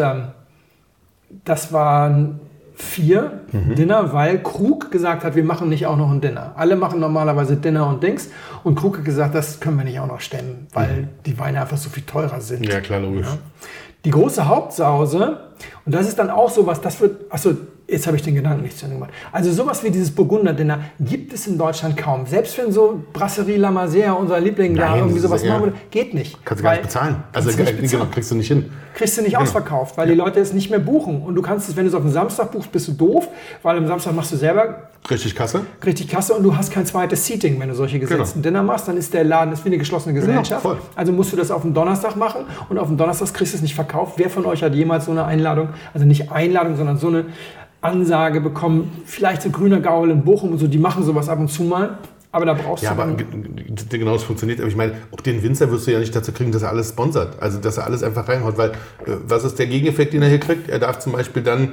das waren 4 Dinner, weil Krug gesagt hat, wir machen nicht auch noch ein Dinner. Alle machen normalerweise Dinner und Dings. Und Krug hat gesagt, das können wir nicht auch noch stemmen, weil die Weine einfach so viel teurer sind. Ja, klar, logisch. Ja. Die große Hauptsause, und das ist dann auch sowas, das wird, achso, jetzt habe ich den Gedanken nicht zu Ende gemacht. Also sowas wie dieses Burgunder-Dinner gibt es in Deutschland kaum. Selbst wenn so Brasserie La Mazère, unser Liebling, da irgendwie sowas machen würde, geht nicht. Kannst du gar nicht bezahlen. Also genau, kriegst du nicht hin. Kriegst du nicht ausverkauft, weil die Leute es nicht mehr buchen. Und du kannst es, wenn du es auf den Samstag buchst, bist du doof, weil am Samstag machst du selber richtig Kasse und du hast kein zweites Seating. Wenn du solche gesetzten Dinner machst, dann ist der Laden wie eine geschlossene Gesellschaft. Voll. Also musst du das auf den Donnerstag machen und auf den Donnerstag kriegst du es nicht verkauft. Wer von euch hat jemals so eine Einladung, also nicht Einladung, sondern so eine Ansage bekommen, vielleicht so Grüner Gaul in Bochum und so, die machen sowas ab und zu mal. Aber da brauchst du aber genau, das funktioniert. Aber ich meine, auch den Winzer wirst du ja nicht dazu kriegen, dass er alles sponsert. Also, dass er alles einfach reinhaut. Weil, was ist der Gegeneffekt, den er hier kriegt? Er darf zum Beispiel dann,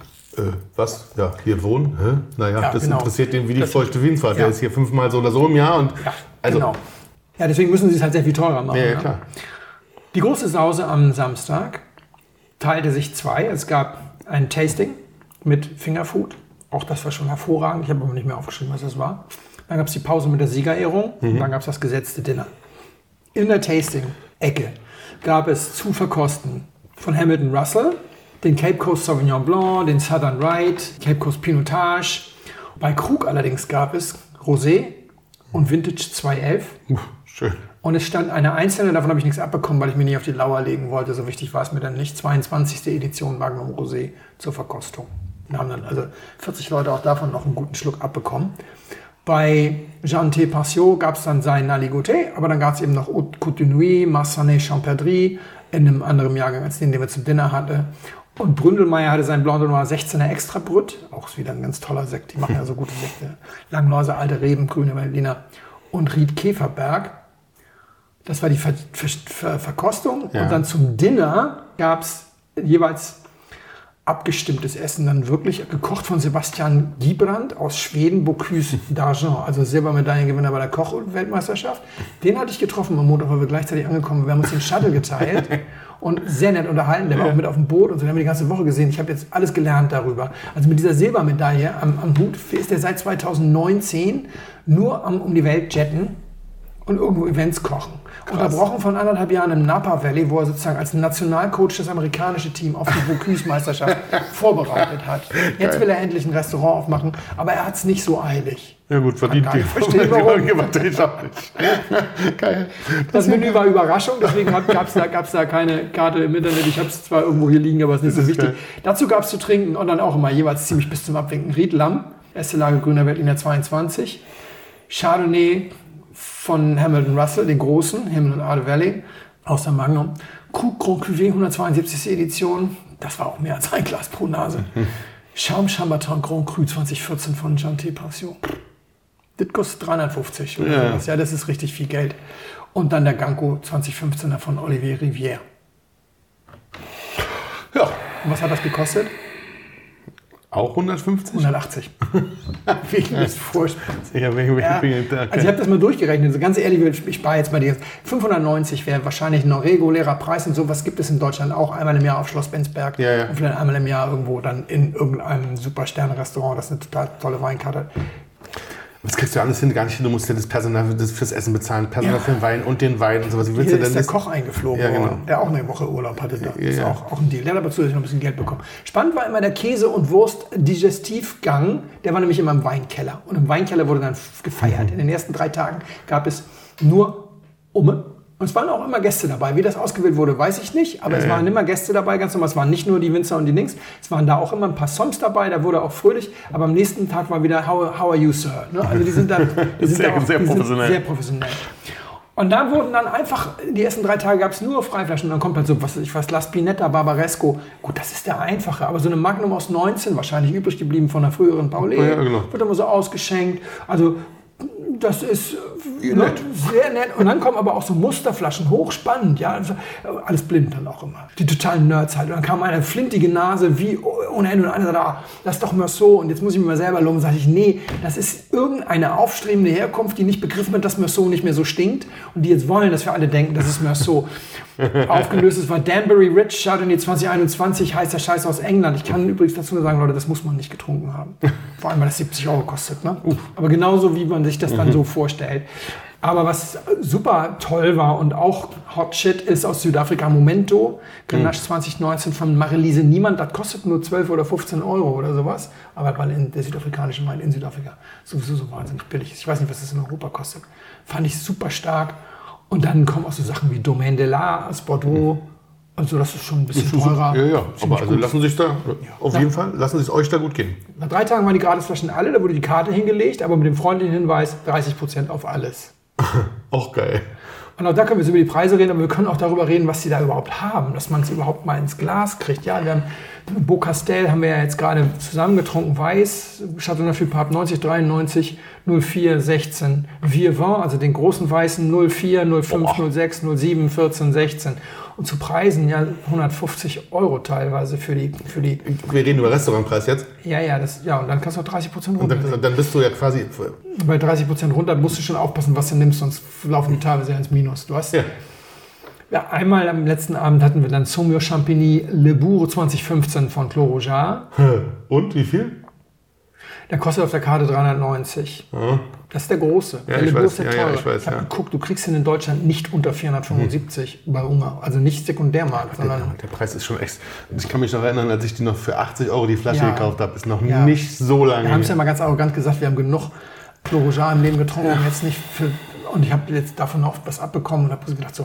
hier wohnen? Naja, ja, das interessiert den wie die feuchte Wienfahrt. Der ist hier 5-mal so oder so im Jahr. Und genau. Ja, deswegen müssen sie es halt sehr viel teurer machen. Ja, klar. Die große Sause am Samstag teilte sich 2. Es gab ein Tasting mit Fingerfood. Auch das war schon hervorragend. Ich habe aber nicht mehr aufgeschrieben, was das war. Dann gab es die Pause mit der Siegerehrung und dann gab es das gesetzte Dinner. In der Tasting-Ecke gab es zu verkosten von Hamilton Russell, den Cape Coast Sauvignon Blanc, den Southern Rye, Cape Coast Pinotage. Bei Krug allerdings gab es Rosé und Vintage 211. Schön. Und es stand eine einzelne, davon habe ich nichts abbekommen, weil ich mir nicht auf die Lauer legen wollte. So wichtig war es mir dann nicht. 22. Edition Magnum Rosé zur Verkostung. Wir haben dann also 40 Leute auch davon noch einen guten Schluck abbekommen. Bei Jean T. Passion gab es dann sein Naligoté, aber dann gab es eben noch Côte de Nuit, Massanet Champerdry in einem anderen Jahrgang als den wir zum Dinner hatten. Und Bründelmeier hatte sein Blanc de Noir 16er Extra Brut, auch wieder ein ganz toller Sekt, die machen ja so gute Sekte. Langläuse, alte Reben, grüne Berliner. Und Ried Käferberg, das war die Verkostung. Ja. Und dann zum Dinner gab es jeweils abgestimmtes Essen, dann wirklich gekocht von Sebastian Giebrand aus Schweden, Bocuse d'Argent, also Silbermedaillengewinner bei der Koch-Weltmeisterschaft. Den hatte ich getroffen am Montag, weil wir gleichzeitig angekommen sind. Wir haben uns den Shuttle geteilt und sehr nett unterhalten. Der war auch mit auf dem Boot und so. Den haben wir die ganze Woche gesehen. Ich habe jetzt alles gelernt darüber. Also mit dieser Silbermedaille am Hut ist er seit 2019 nur um die Welt jetten und irgendwo Events kochen. Krass. Unterbrochen von 1,5 Jahren im Napa Valley, wo er sozusagen als Nationalcoach das amerikanische Team auf die Bocuse-Meisterschaft vorbereitet hat. Jetzt will er endlich ein Restaurant aufmachen, aber er hat es nicht so eilig. Ja gut, verdient die. Verstehe warum. Geil. Das Menü war Überraschung, deswegen gab es da keine Karte im Internet. Ich habe es zwar irgendwo hier liegen, aber es ist nicht so wichtig. Geil. Dazu gab es zu trinken und dann auch immer jeweils ziemlich bis zum Abwinken. Ried Lamm, erste Lage Grüner Veltliner 22. Chardonnay von Hamilton Russell, den großen, Hamilton Ardè Valley, aus der Magnum. Krug Grand Cuvée, 172. Edition. Das war auch mehr als ein Glas pro Nase. Chaume Chambertin Grand Cru 2014 von Jean T. Passion. Das kostet 350 oder sowas. Ja, das ist richtig viel Geld. Und dann der Ganco 2015er von Olivier Rivière. Ja. Und was hat das gekostet? Auch 150? 180. Wegen des Vorspanns. Ja, Also ich habe das mal durchgerechnet. Also ganz ehrlich, ich spare jetzt mal die 590 wäre wahrscheinlich ein regulärer Preis und sowas gibt es in Deutschland auch einmal im Jahr auf Schloss Bensberg und vielleicht einmal im Jahr irgendwo dann in irgendeinem Super-Sterne-Restaurant, das eine total tolle Weinkarte hat. Das kriegst du alles hin, gar nicht hin. Du musst ja das Personal fürs Essen bezahlen, Personal für den Wein und den Wein und sowas. Wie willst Hier du ist denn der Koch eingeflogen worden, der auch eine Woche Urlaub hatte. Das ist auch ein Deal. Der hat aber zusätzlich noch ein bisschen Geld bekommen. Spannend war immer der Käse- und Wurst-Digestivgang. Der war nämlich immer im Weinkeller. Und im Weinkeller wurde dann gefeiert. In den ersten 3 Tagen gab es nur Umme. Und es waren auch immer Gäste dabei. Wie das ausgewählt wurde, weiß ich nicht. Aber es waren immer Gäste dabei, ganz normal. Es waren nicht nur die Winzer und die Dings. Es waren da auch immer ein paar Songs dabei. Da wurde auch fröhlich. Aber am nächsten Tag war wieder How are you, Sir? Ne? Also die sind da, sehr professionell. Und da wurden dann einfach, die ersten 3 Tage gab es nur Freiflaschen. Und dann kommt halt so, was weiß ich was, La Spinetta, Barbaresco. Gut, das ist der einfache. Aber so eine Magnum aus 19, wahrscheinlich übrig geblieben von der früheren Paulé, genau. wird immer so ausgeschenkt. Also das ist sehr nett. Und dann kommen aber auch so Musterflaschen, hochspannend. Ja, also, alles blind dann auch immer. Die totalen Nerds halt. Und dann kam eine flintige Nase wie ohne Ende. Und einer sagte, das ist doch Meursault. Und jetzt muss ich mir mal selber loben. Sag ich, nee, das ist irgendeine aufstrebende Herkunft, die nicht begriffen hat, dass Meursault nicht mehr so stinkt. Und die jetzt wollen, dass wir alle denken, das ist Meursault. Aufgelöst, es war Danbury Rich, Chardonnay 2021, heißer Scheiß aus England. Ich kann übrigens dazu nur sagen, Leute, das muss man nicht getrunken haben. Vor allem, weil das 70 € kostet. Ne? Aber genauso, wie man sich das dann so vorstellt. Aber was super toll war und auch Hot Shit ist aus Südafrika Momento, Grenache 2019 von Marilise Niemand. Das kostet nur 12 oder 15 € oder sowas. Aber weil in der südafrikanischen Wein in Südafrika sowieso so wahnsinnig billig ist. Ich weiß nicht, was das in Europa kostet. Fand ich super stark. Und dann kommen auch so Sachen wie Domaine de l'Art aus Bordeaux. Also das ist schon ein bisschen teurer. Ja. Aber also lassen Sie sich da auf jeden Fall, lassen Sie es euch da gut gehen. Nach 3 Tagen waren die Gratisflaschen alle, da wurde die Karte hingelegt, aber mit dem freundlichen Hinweis 30% auf alles. Auch geil. Und auch da können wir über die Preise reden, aber wir können auch darüber reden, was sie da überhaupt haben, dass man es überhaupt mal ins Glas kriegt. Ja, wir haben Beaucastel haben wir ja jetzt gerade zusammengetrunken, weiß, Chateauneuf du Pape 9093, 04, 16, Vivant, also den großen weißen 04, 05, 06, 07, 14, 16. Und zu Preisen ja 150 € teilweise für die. Wir reden über Restaurantpreis jetzt? Ja, und dann kannst du auch 30% runter. Und dann bist du ja quasi. Bei 30% runter musst du schon aufpassen, was du nimmst, sonst laufen die teilweise ins Minus. Du hast. Ja, einmal am letzten Abend hatten wir dann Saumur Champigny Le Bourg 2015 von Clos Rougeard. Und wie viel? Der kostet auf der Karte 390. Ja. Das ist der große. Ja, der Le Bourg ist der teure. Ich weiß, ich habe geguckt, du kriegst ihn in Deutschland nicht unter 475 bei Ungar. Also nicht Sekundärmarkt, sondern... Der Preis ist schon echt... Ich kann mich noch erinnern, als ich die noch für 80 € die Flasche gekauft habe. Ist noch nicht so lange. Wir haben es ja mal ganz arrogant gesagt, wir haben genug Clos Rougeard im Leben getrunken. Jetzt nicht für, und ich habe jetzt davon auch was abbekommen und habe gedacht so,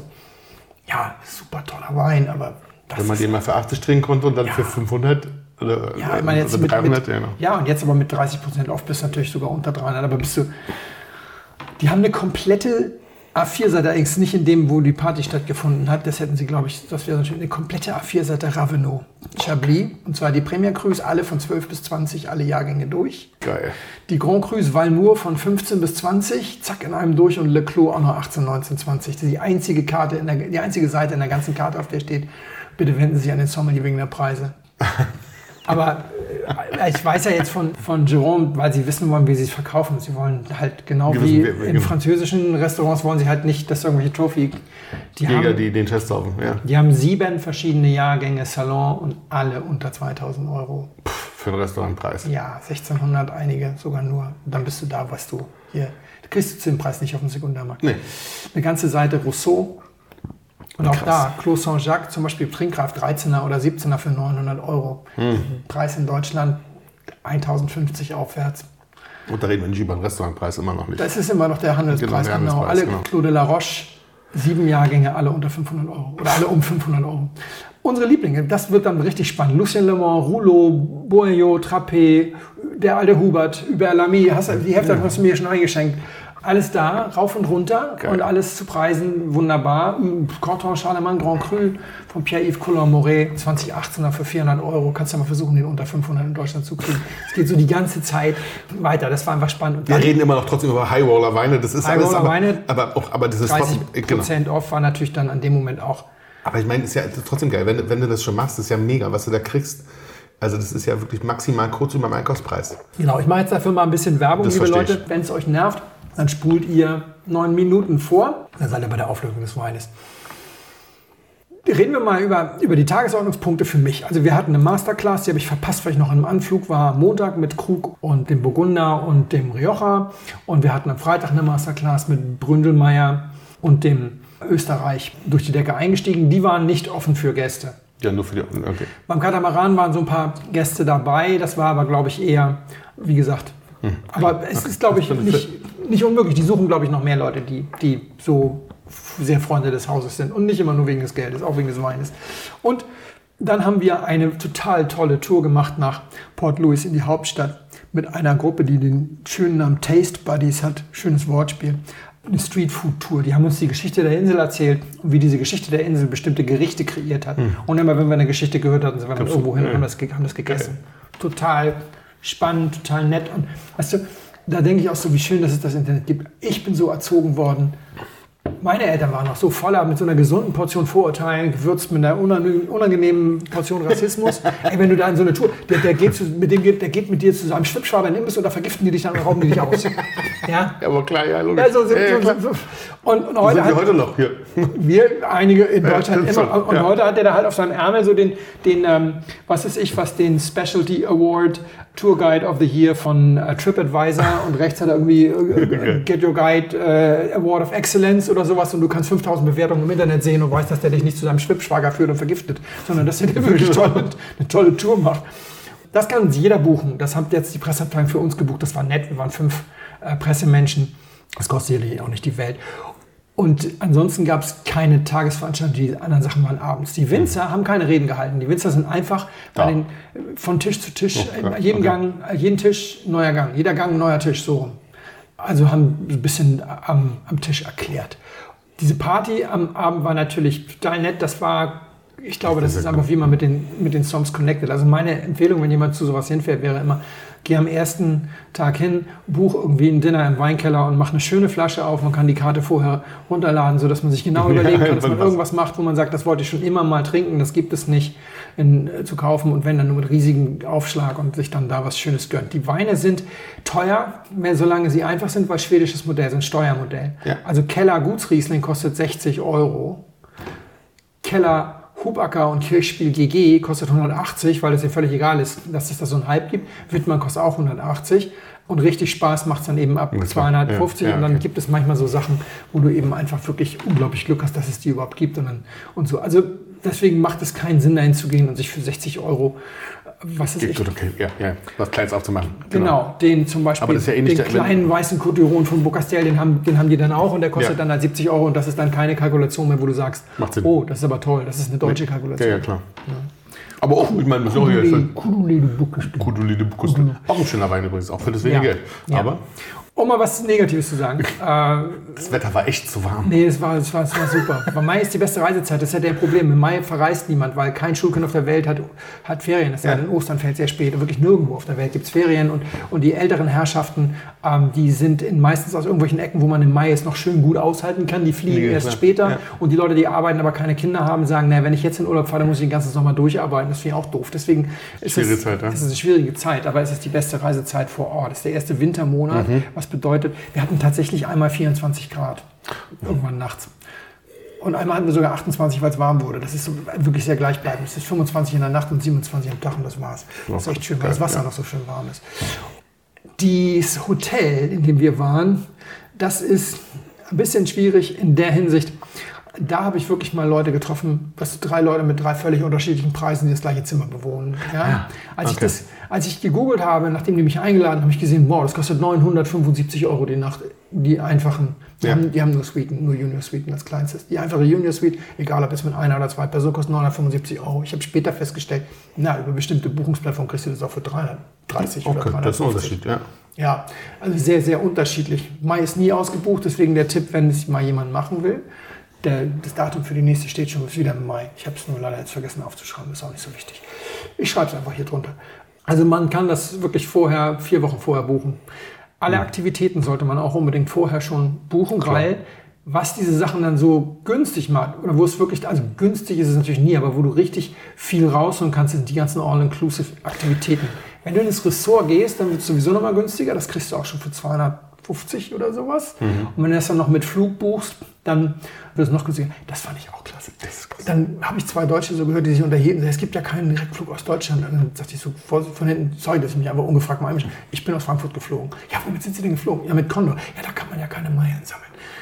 ja, super toller Wein, aber... Wenn man den mal für 80 trinken konnte und dann für 500... Oder, ich meine jetzt oder 300, und jetzt aber mit 30% auf bist du natürlich sogar unter 300, aber bist du... Die haben eine komplette A4-Seite, allerdings nicht in dem, wo die Party stattgefunden hat, das hätten sie, glaube ich, das wäre eine komplette A4-Seite Ravenot, Chablis, und zwar die Premier Crus, alle von 12 bis 20, alle Jahrgänge durch. Geil. Die Grand Crus Valmour von 15 bis 20, zack, in einem durch, und Le Clos auch noch 18, 19, 20. Das ist die einzige Karte, die einzige Seite in der ganzen Karte, auf der steht, bitte wenden Sie sich an den Sommelier wegen der Preise. Aber ich weiß ja jetzt von Jerome, weil sie wissen wollen, wie sie es verkaufen. Sie wollen halt genau wie in französischen Restaurants wollen sie halt nicht, dass irgendwelche Trophy... Die den Test saufen, ja. Die haben 7 verschiedene Jahrgänge Salon und alle unter 2.000 €. Für den Restaurantpreis. Ja, 1.600, einige sogar nur. Dann bist du da, was du hier... Du kriegst du den Preis nicht auf dem Sekundärmarkt. Nee. Eine ganze Seite Rousseau. Und auch da, Clos Saint-Jacques, zum Beispiel Trinkkraft 13er oder 17er für 900 €. Preis in Deutschland 1.050 aufwärts. Und da reden wir nicht über den Restaurantpreis immer noch nicht. Das ist immer noch der Handelspreis. Genau. Alle Clos de la Roche, 7 Jahrgänge, alle unter 500 € oder alle um 500 €. Unsere Lieblinge, das wird dann richtig spannend. Lucien Le Mans, Rouleau, Bourgeois, Trappé, der alte Hubert, Hubert Lamy, die Hälfte hast du mir schon eingeschenkt. Alles da, rauf und runter. Geil. Und alles zu Preisen wunderbar. Corton Charlemagne Grand Cru von Pierre-Yves Coulon-Moret, 2018er für 400 €. Kannst du mal versuchen, den unter 500 in Deutschland zu kriegen. Es geht so die ganze Zeit weiter. Das war einfach spannend. Und wir reden immer noch trotzdem über Highroller-Weine. Das ist alles, aber das ist 30% off war natürlich dann an dem Moment auch. Aber ich meine, ist ja trotzdem geil, wenn du das schon machst, ist ja mega, was du da kriegst. Also das ist ja wirklich maximal kurz über dem Einkaufspreis. Genau, ich mache jetzt dafür mal ein bisschen Werbung, liebe Leute. Wenn es euch nervt, dann spult ihr 9 Minuten vor. Dann seid ihr bei der Auflösung des Weines. Reden wir mal über die Tagesordnungspunkte für mich. Also wir hatten eine Masterclass, die habe ich verpasst, weil ich noch im Anflug war. Am Montag mit Krug und dem Burgunder und dem Rioja. Und wir hatten am Freitag eine Masterclass mit Bründelmeier und dem Österreich durch die Decke eingestiegen. Die waren nicht offen für Gäste. Ja, nur für die... Okay. Beim Katamaran waren so ein paar Gäste dabei. Das war aber, glaube ich, eher, wie gesagt... Aber es ist, glaube ich, nicht unmöglich. Die suchen, glaube ich, noch mehr Leute, die so sehr Freunde des Hauses sind. Und nicht immer nur wegen des Geldes, auch wegen des Weines. Und dann haben wir eine total tolle Tour gemacht nach Port Louis in die Hauptstadt mit einer Gruppe, die den schönen Namen Taste Buddies hat. Schönes Wortspiel. eine Streetfood-Tour. Die haben uns die Geschichte der Insel erzählt und wie diese Geschichte der Insel bestimmte Gerichte kreiert hat. Und immer, wenn wir eine Geschichte gehört hatten, sind wir dann irgendwo hin und haben das gegessen. Total spannend, total nett. Und weißt du, da denke ich auch so, wie schön, dass es das Internet gibt. Ich bin so erzogen worden. Meine Eltern waren noch so voller mit so einer gesunden Portion Vorurteilen, gewürzt mit einer unangenehmen Portion Rassismus. Ey, wenn du da in so eine Tour, der geht mit dir zu einem Schwippschwaber in den Imbiss und da vergiften die dich dann und rauben die dich aus. Ja, aber klar, ja, logisch. Also, und heute sind wir heute noch hier. Wir, einige in Deutschland immer. Und heute hat der da halt auf seinem Ärmel so den Specialty Award Tourguide of the Year von TripAdvisor und rechts hat er irgendwie Get Your Guide Award of Excellence oder sowas und du kannst 5000 Bewertungen im Internet sehen und weißt, dass der dich nicht zu seinem Schwippschwager führt und vergiftet, sondern dass er dir wirklich eine tolle Tour macht. Das kann uns jeder buchen. Das hat jetzt die Presseabteilung für uns gebucht. Das war nett. Wir waren 5 Pressemenschen. Das kostet sicherlich auch nicht die Welt. Und ansonsten gab es keine Tagesveranstaltung, die anderen Sachen waren abends. Die Winzer haben keine Reden gehalten. Die Winzer sind einfach von Tisch zu Tisch, jeden Tisch neuer Gang, jeder Gang neuer Tisch, so rum. Also haben ein bisschen am Tisch erklärt. Diese Party am Abend war natürlich total nett. Das war, ich glaube, das ist einfach, wie man mit den Songs connected. Also meine Empfehlung, wenn jemand zu sowas hinfährt, wäre immer, geh am ersten Tag hin, buch irgendwie ein Dinner im Weinkeller und mach eine schöne Flasche auf. Man kann die Karte vorher runterladen, sodass man sich genau überlegen kann, dass man irgendwas macht, wo man sagt, das wollte ich schon immer mal trinken, das gibt es nicht zu kaufen und wenn, dann nur mit riesigem Aufschlag und sich dann da was Schönes gönnt. Die Weine sind teuer, solange sie einfach sind, weil schwedisches Modell sind, Steuermodell. Ja. Also Keller Gutsriesling kostet 60 €. Keller Hubacker und Kirchspiel GG kostet 180, weil es ja völlig egal ist, dass es da so einen Hype gibt. Wittmann kostet auch 180 und richtig Spaß macht es dann eben ab 250 und dann gibt es manchmal so Sachen, wo du eben einfach wirklich unglaublich Glück hast, dass es die überhaupt gibt und so. Also deswegen macht es keinen Sinn, dahin zu gehen und sich für 60 €, was Kleines aufzumachen. Genau, den zum Beispiel, aber das ist ja den kleinen weißen Cotillon von Bocastel, den haben die dann auch und der kostet dann halt 70 € und das ist dann keine Kalkulation mehr, wo du sagst, oh, das ist aber toll, das ist eine deutsche Kalkulation. Ja, klar. Ja. Aber auch, ich meine, Kuduli de Bocastel. Auch ein schöner Wein übrigens, auch für das wenige Geld. Ja. Aber um mal was Negatives zu sagen. Das Wetter war echt zu warm. Nee, es war super. Aber Mai ist die beste Reisezeit. Das ist ja der Problem. Im Mai verreist niemand, weil kein Schulkind auf der Welt hat Ferien. Das ist ja in Ostern fällt sehr spät. Und wirklich nirgendwo auf der Welt gibt es Ferien. Und die älteren Herrschaften, die sind meistens aus irgendwelchen Ecken, wo man im Mai es noch schön gut aushalten kann. Die fliegen erst später. Ja. Und die Leute, die arbeiten, aber keine Kinder haben, sagen, wenn ich jetzt in Urlaub fahre, dann muss ich den ganzen Sommer durcharbeiten. Das finde ich auch doof. Deswegen ist es eine schwierige Zeit. Aber es ist die beste Reisezeit vor Ort. Es ist der erste Wintermonat, was bedeutet, wir hatten tatsächlich einmal 24 Grad, irgendwann nachts. Und einmal hatten wir sogar 28, weil es warm wurde. Das ist so wirklich sehr gleichbleibend. Es ist 25 in der Nacht und 27 am Tag und das war's. Das ist echt schön, weil das Wasser noch so schön warm ist. Das Hotel, in dem wir waren, das ist ein bisschen schwierig in der Hinsicht. Da habe ich wirklich mal Leute getroffen, 3 Leute mit 3 völlig unterschiedlichen Preisen, die das gleiche Zimmer bewohnen. Ja? Als ich gegoogelt habe, nachdem die mich eingeladen haben, habe ich gesehen, wow, das kostet 975 € die Nacht. Die einfachen, die haben nur Suiten, nur Junior Suiten als kleinstes. Die einfache Junior Suite, egal ob es mit 1 oder 2 Personen, kostet 975 €. Ich habe später festgestellt, über bestimmte Buchungsplattformen kriegst du das auch für 330 oder 350. Das ist ein Unterschied, ja. Ja, also sehr, sehr unterschiedlich. Mai ist nie ausgebucht, deswegen der Tipp, wenn es mal jemand machen will. Das Datum für die nächste steht schon, ist wieder im Mai. Ich habe es nur leider jetzt vergessen aufzuschreiben, ist auch nicht so wichtig. Ich schreibe es einfach hier drunter. Also man kann das wirklich 4 Wochen vorher buchen. Alle Aktivitäten sollte man auch unbedingt vorher schon buchen, weil was diese Sachen dann so günstig macht, oder wo es wirklich, also günstig ist es natürlich nie, aber wo du richtig viel rausholen kannst, sind die ganzen All-Inclusive-Aktivitäten. Wenn du ins Ressort gehst, dann wird es sowieso nochmal günstiger, das kriegst du auch schon für 250 oder sowas. Und wenn du das dann noch mit Flug buchst, dann wird es noch günstiger. Das fand ich auch klasse. Dann habe ich 2 Deutsche so gehört, die sich unterhielten. Es gibt ja keinen Direktflug aus Deutschland. Und dann sagte ich so von hinten, sorry, dass ich mich einfach ungefragt mal einmische. Ich bin aus Frankfurt geflogen. Ja, womit sind Sie denn geflogen? Ja, mit Condor. Ja, da kann man ja keine Meilen sammeln.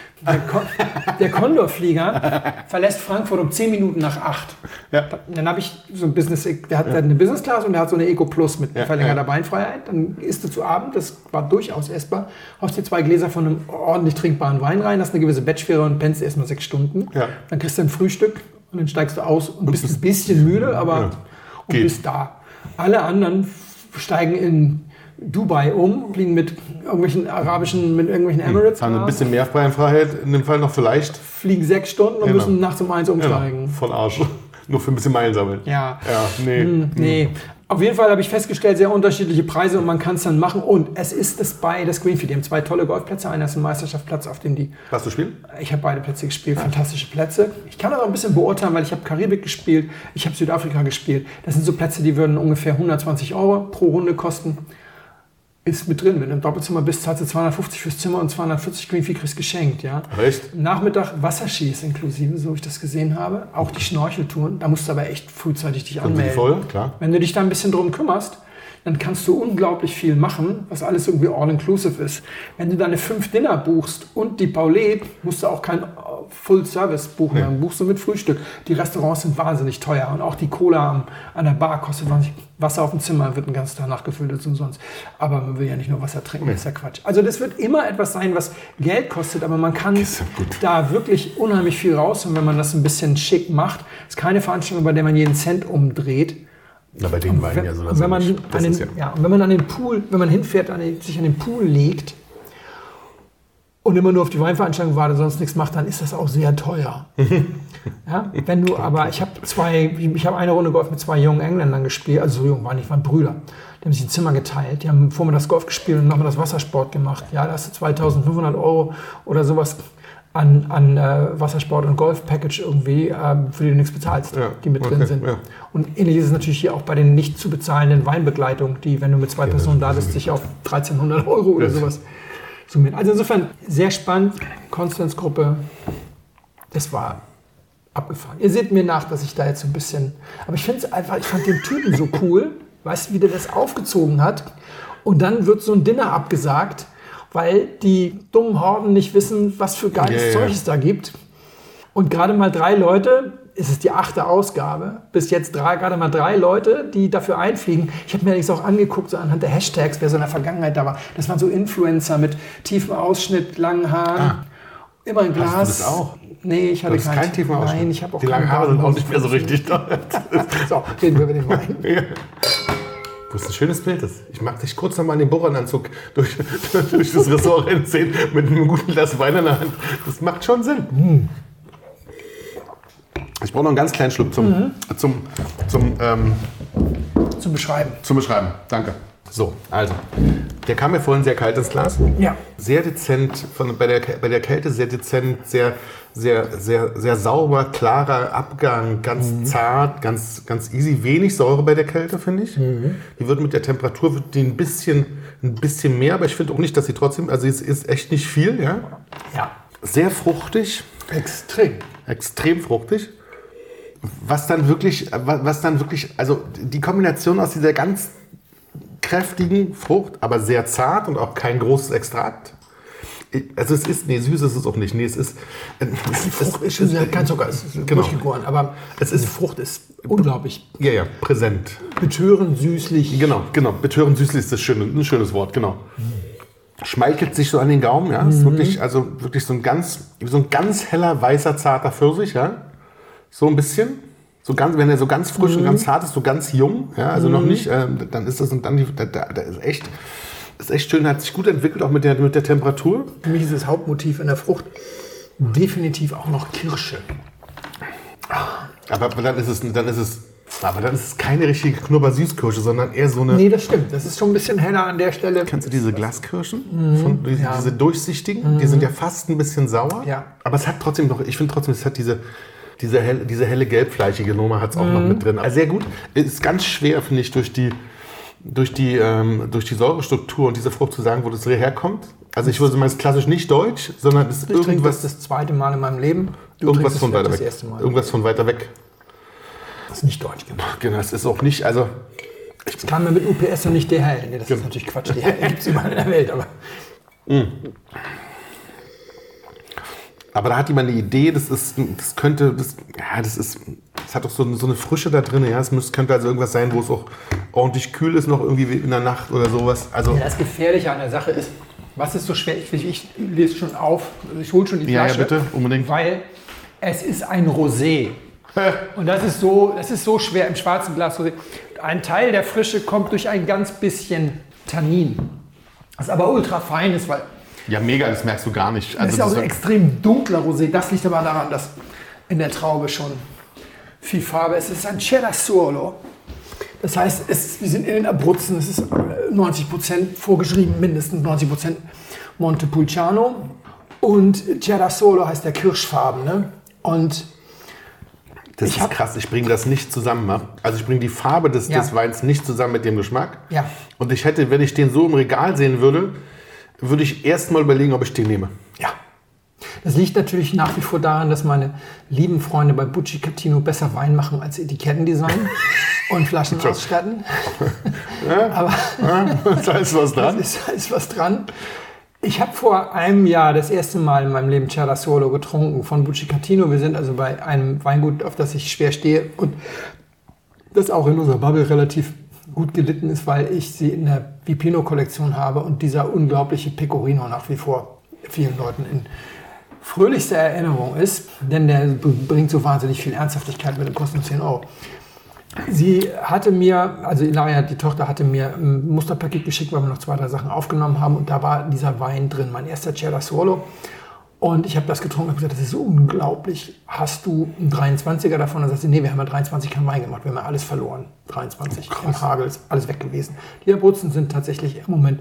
Der Condor-Flieger verlässt Frankfurt um 10 Minuten nach 8. Ja. Dann habe ich so ein der hat eine Business Class und der hat so eine Eco Plus mit verlängerter Beinfreiheit. Dann isst du zu Abend, das war durchaus essbar, haust dir 2 Gläser von einem ordentlich trinkbaren Wein rein, hast eine gewisse Bettschwere und pennst erst mal 6 Stunden. Ja. Dann kriegst du ein Frühstück und dann steigst du aus und bist ein bisschen müde, aber bist da. Alle anderen steigen in Dubai um, fliegen mit irgendwelchen Emirates. Haben ein bisschen mehr Freiheit, in dem Fall noch vielleicht. Fliegen 6 Stunden und müssen nachts um 1 umsteigen. Genau. Von Arsch. Nur für ein bisschen Meilen sammeln. Ja. Nee. Auf jeden Fall habe ich festgestellt, sehr unterschiedliche Preise und man kann es dann machen. Und es ist das Greenfield. Die haben 2 tolle Golfplätze. Einer ist ein Meisterschaftsplatz, auf dem die... Warst du spielen? Ich habe beide Plätze gespielt, fantastische Plätze. Ich kann aber ein bisschen beurteilen, weil ich habe Karibik gespielt, ich habe Südafrika gespielt. Das sind so Plätze, die würden ungefähr 120 € pro Runde kosten. Ist mit drin. Wenn du im Doppelzimmer bist, zahlst du 250 fürs Zimmer und 240 Greenfield kriegst geschenkt. Ja? Echt? Nachmittag Wasserski ist inklusive, so wie ich das gesehen habe. Auch die Schnorcheltouren. Da musst du aber echt frühzeitig dich anmelden. Voll, klar. Wenn du dich da ein bisschen drum kümmerst, dann kannst du unglaublich viel machen, was alles irgendwie all-inclusive ist. Wenn du deine 5 Dinner buchst und die Paulet, musst du auch kein Full-Service buchen. Dann buchst du mit Frühstück. Die Restaurants sind wahnsinnig teuer. Und auch die Cola an der Bar kostet wahnsinnig. Wasser auf dem Zimmer wird den ganzen Tag nachgefüllt, das ist umsonst. Aber man will ja nicht nur Wasser trinken, das ist ja Quatsch. Also das wird immer etwas sein, was Geld kostet, aber man kann da wirklich unheimlich viel raus. Und wenn man das ein bisschen schick macht, ist keine Veranstaltung, bei der man jeden Cent umdreht. Na, bei den Weinen ja so. Wenn man an den Pool, wenn man hinfährt, sich an den Pool legt und immer nur auf die Weinveranstaltung wartet, sonst nichts macht, dann ist das auch sehr teuer. Ja, wenn du aber, ich habe eine Runde Golf mit 2 jungen Engländern gespielt, also so jung waren nicht, waren Brüder. Die haben sich ein Zimmer geteilt, die haben vormittags Golf gespielt und nachmittags Wassersport gemacht. Ja, da hast du 2.500 € oder sowas an Wassersport- und Golf-Package irgendwie, für die du nichts bezahlst, die mit drin sind. Ja. Und ähnlich ist es natürlich hier auch bei den nicht zu bezahlenden Weinbegleitungen, die, wenn du mit 2 Personen da bist, sich auf 1.300 € oder sowas summieren. Also insofern sehr spannend, Konstanz-Gruppe, das war abgefahren. Ihr seht mir nach, dass ich da jetzt so ein bisschen, aber ich finde es einfach, ich fand den Typen so cool, weißt du, wie der das aufgezogen hat und dann wird so ein Dinner abgesagt, weil die dummen Horden nicht wissen, was für geiles Zeug es da gibt. Und gerade mal 3 Leute, es ist die 8. Ausgabe, bis jetzt gerade mal 3 Leute, die dafür einfliegen. Ich habe mir allerdings auch angeguckt, so anhand der Hashtags, wer so in der Vergangenheit da war. Das waren so Influencer mit tiefem Ausschnitt, langen Haaren, immer ein Glas. Hast du das auch? Nee, ich hatte keinen tiefen Ausschnitt. Nein, ich habe auch die langen Haare sind auch nicht mehr so richtig da. So, reden wir über den Wein. Das ist ein schönes Bild. Ich mag dich kurz noch mal in den Bohrananzug durch das Ressort sehen mit einem guten Glas Wein in der Hand. Das macht schon Sinn. Ich brauche noch einen ganz kleinen Schluck zum Beschreiben. Zum Beschreiben. Danke. So, also, der kam mir vorhin sehr kalt ins Glas. Ja. Sehr dezent, bei der Kälte sehr dezent, sehr sauber, klarer Abgang, ganz zart, ganz easy. Wenig Säure bei der Kälte, finde ich. Die wird mit der Temperatur ein bisschen mehr, aber ich finde auch nicht, dass sie trotzdem, also es ist echt nicht viel, ja. Ja. Sehr fruchtig. Extrem fruchtig. Was dann wirklich, also die Kombination aus dieser ganz kräftigen Frucht, aber sehr zart und auch kein großes Extrakt. Also süß ist es auch nicht. Nee, es ist... Frucht ist schon kein Zucker, es ist durchgegoren, aber die Frucht ist unglaublich... Ja, präsent. Betörend, süßlich. Genau, betörend, süßlich ist ein schönes Wort, genau. Schmeichelt sich so an den Gaumen, ja. Ist wirklich so ein ganz heller, weißer, zarter Pfirsich, ja. So ein bisschen. Wenn er so ganz frisch und ganz hart ist, so ganz jung, ja, also noch nicht, dann ist das und dann ist echt schön, hat sich gut entwickelt, auch mit der Temperatur. Für mich ist das Hauptmotiv in der Frucht definitiv auch noch Kirsche. Aber dann ist es keine richtige Knubber-Süßkirsche, sondern eher so eine... Nee, das stimmt. Das ist schon ein bisschen heller an der Stelle. Kennst du diese Glaskirschen? Diese durchsichtigen? Die sind ja fast ein bisschen sauer. Ja. Aber es hat trotzdem noch, ich finde trotzdem, es hat diese helle gelbfleischige Nummer hat es auch noch mit drin. Also sehr gut. Ist ganz schwer, finde ich, durch die Säurestruktur und diese Frucht zu sagen, wo das herkommt. Also ich würde sagen, es ist klassisch nicht deutsch, sondern es ist irgendwas... Ich trinke das 2. Mal in meinem Leben. Irgendwas von weiter weg. Das erste Mal. Irgendwas von weiter weg. Das ist nicht deutsch, genau. Genau, das ist auch nicht, also... Das kam mir mit UPS und nicht DHL. Nee, das ist natürlich Quatsch. DHL gibt es überall in der Welt, aber... Aber da hat jemand eine Idee, das hat doch so eine Frische da drin. Ja, es könnte also irgendwas sein, wo es auch ordentlich kühl ist, noch irgendwie in der Nacht oder sowas. Also das Gefährliche an der Sache ist, was ist so schwer? Ich lese schon auf, ich hole schon die Flasche. Ja, bitte, unbedingt. Weil es ist ein Rosé. Und das ist so schwer im schwarzen Glas Rosé. Ein Teil der Frische kommt durch ein ganz bisschen Tannin. Das aber ultra fein ist, weil Ja, mega, das merkst du gar nicht. das ist ja auch so ein extrem dunkler Rosé. Das liegt aber daran, dass in der Traube schon viel Farbe ist. Es ist ein Cerasuolo. Das heißt, wir sind in den Abruzzen. Es ist 90% vorgeschrieben, mindestens 90% Montepulciano. Und Cerasuolo heißt der Kirschfarben. Ne? Und Das ist krass, ich bringe das nicht zusammen. Ne? Also ich bringe die Farbe des Weins nicht zusammen mit dem Geschmack. Ja. Und ich hätte, wenn ich den so im Regal sehen würde, würde ich erst mal überlegen, ob ich den nehme. Ja. Das liegt natürlich nach wie vor daran, dass meine lieben Freunde bei Buccicatino besser Wein machen als Etikettendesign und Flaschen ausstatten. Aber da ist was dran. Da ist was dran. Ich habe vor einem Jahr das erste Mal in meinem Leben Cerasuolo getrunken von Buccicatino. Wir sind also bei einem Weingut, auf das ich schwer stehe und das auch in unserer Bubble relativ gut gelitten ist, weil ich sie in der Vipino-Kollektion habe und dieser unglaubliche Pecorino nach wie vor vielen Leuten in fröhlichster Erinnerung ist, denn der bringt so wahnsinnig viel Ernsthaftigkeit mit, dem kostet nur 10 Euro. Sie hatte mir, also Ilaria, die Tochter, hatte mir ein Musterpaket geschickt, weil wir noch 2, 3 Sachen aufgenommen haben und da war dieser Wein drin, mein erster Cerasuolo. Und ich habe das getrunken und gesagt, das ist so unglaublich. Hast du einen 23er davon? Dann sagt sie, nee, wir haben ja 23 keinen Wein gemacht, wir haben ja alles verloren. 23 im Hagel, ist alles weg gewesen. Die Abruzzen sind tatsächlich im Moment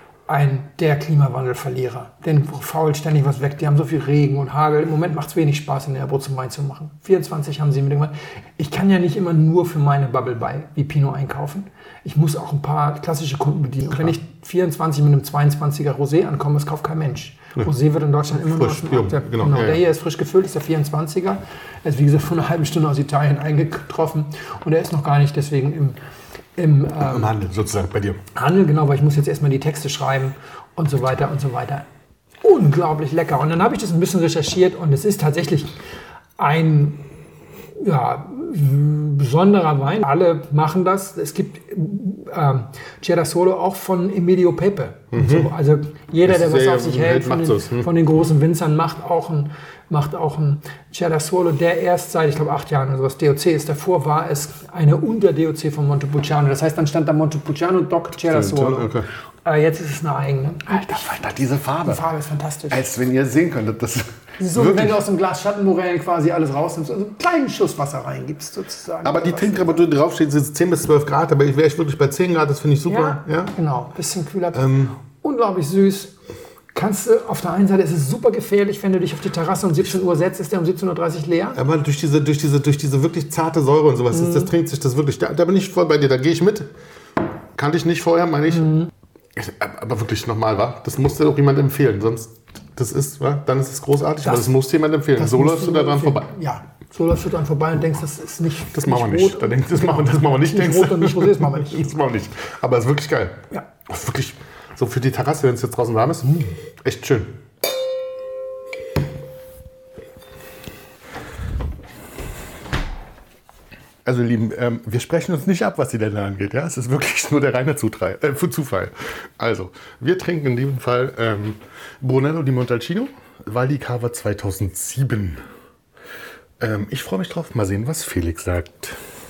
der Klimawandelverlierer. Denn fault ständig was weg. Die haben so viel Regen und Hagel. Im Moment macht es wenig Spaß, in der Abruzzen Wein zu machen. 24 haben sie mit dem Wein. Ich kann ja nicht immer nur für meine Bubble bei Vipino einkaufen. Ich muss auch ein paar klassische Kunden bedienen. Und wenn ich 24 mit einem 22er Rosé ankomme, das kauft kein Mensch. Rosé wird in Deutschland immer frisch, noch der hier ist frisch gefüllt, ist der 24er. Er ist wie gesagt vor einer halben Stunde aus Italien eingetroffen und er ist noch gar nicht deswegen im Handel sozusagen bei dir. Handel, genau, weil ich muss jetzt erstmal die Texte schreiben und so weiter und so weiter. Unglaublich lecker. Und dann habe ich das ein bisschen recherchiert und es ist tatsächlich ein besonderer Wein. Alle machen das. Es gibt Cerasuolo auch von Emilio Pepe. Und so. Also jeder, der was auf sich hält, von den großen Winzern, macht auch ein Cerasuolo, der erst seit, ich glaube, 8 Jahren oder sowas DOC ist. Davor war es eine Unter-DOC von Montepulciano. Das heißt, dann stand da Montepulciano Doc Cerasuolo. Okay. Jetzt ist es eine eigene. Alter, diese Farbe. Die Farbe ist fantastisch. Als wenn ihr sehen könntet, das so, wie wenn du aus dem Glas Schattenmorellen quasi alles rausnimmst, also einen kleinen Schuss Wasser reingibst sozusagen. Aber die Trinktemperatur, die draufsteht, ist 10 bis 12 Grad, aber wäre ich wirklich bei 10 Grad, das finde ich super. Ja, genau, bisschen kühler. Unglaublich süß. Kannst du, auf der einen Seite ist es super gefährlich, wenn du dich auf die Terrasse um 17 Uhr setzt, ist der um 17.30 Uhr leer. Aber durch diese wirklich zarte Säure und sowas, das trinkt sich das wirklich, da bin ich voll bei dir, da gehe ich mit. Kannte ich nicht vorher, meine ich. Aber wirklich nochmal, wa? Das musste doch jemand empfehlen, sonst, dann ist es großartig, aber das muss jemand empfehlen. So läufst du da dran vorbei. Ja, so läufst du dran vorbei und denkst, das ist nicht das machen wir nicht. Das machen wir nicht. Nicht rot und nicht rosé, das machen wir nicht. Das machen wir nicht. Aber es ist wirklich geil. Ja. Wirklich, so für die Terrasse, wenn es jetzt draußen warm ist, echt schön. Also ihr Lieben, wir sprechen uns nicht ab, was die Länder angeht. Ja? Es ist wirklich nur der reine Zufall. Also, wir trinken in diesem Fall Brunello di Montalcino, Val di Cava 2007. Ich freue mich drauf. Mal sehen, was Felix sagt.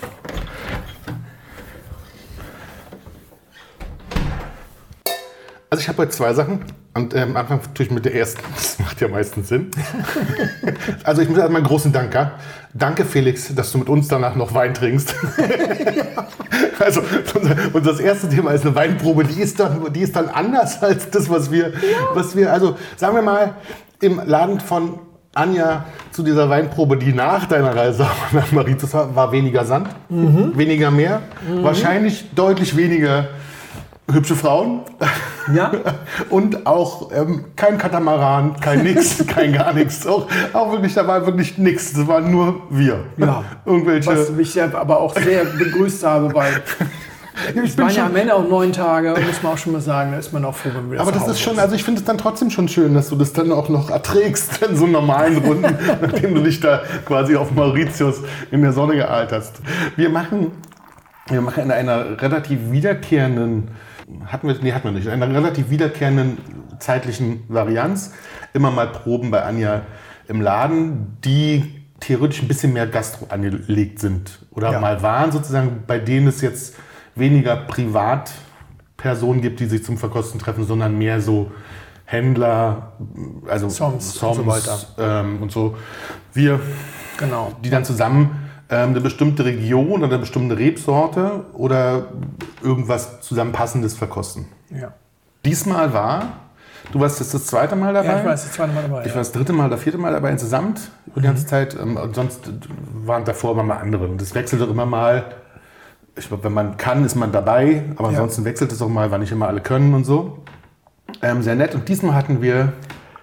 Also ich habe heute 2 Sachen und am Anfang tue ich mit der ersten. Das macht ja meistens Sinn. Also ich muss erstmal einen großen Dank. Ja? Danke Felix, dass du mit uns danach noch Wein trinkst. Also und das erste Thema ist eine Weinprobe, die ist dann anders als das, was wir, also sagen wir mal, im Laden von Anja zu dieser Weinprobe, die nach deiner Reise nach Mauritius war weniger Sand, weniger Meer, wahrscheinlich deutlich weniger hübsche Frauen. Ja. Und auch kein Katamaran, kein nix, kein gar nichts. Auch wirklich, da war wirklich nichts. Das waren nur wir. Ja. Irgendwelche. Was mich aber auch sehr begrüßt habe, weil es waren ja am Ende auch 9 Tage, muss man auch schon mal sagen, da ist man auch froh, wenn wir das. Aber das ist schon, also ich finde es dann trotzdem schon schön, dass du das dann auch noch erträgst in so normalen Runden, nachdem du dich da quasi auf Mauritius in der Sonne geahlt hast. Wir machen in einer relativ wiederkehrenden, hatten wir nicht, in einer relativ wiederkehrenden zeitlichen Varianz immer mal Proben bei Anja im Laden, die theoretisch ein bisschen mehr Gastro angelegt sind oder mal waren sozusagen, bei denen es jetzt weniger Privatpersonen Personen gibt, die sich zum Verkosten treffen, sondern mehr so Händler, also Soms und so weiter. Und so. Wir, die dann zusammen eine bestimmte Region oder eine bestimmte Rebsorte oder irgendwas Zusammenpassendes verkosten. Ja. Diesmal du warst jetzt das zweite Mal dabei? Ja, ich war das zweite Mal dabei. Ich war das dritte Mal oder vierte Mal dabei insgesamt die ganze Zeit. Und sonst waren davor immer mal andere. Und das wechselt auch immer mal. Ich glaube, wenn man kann, ist man dabei. Aber ansonsten wechselt es auch mal, weil nicht immer alle können und so. Sehr nett. Und diesmal hatten wir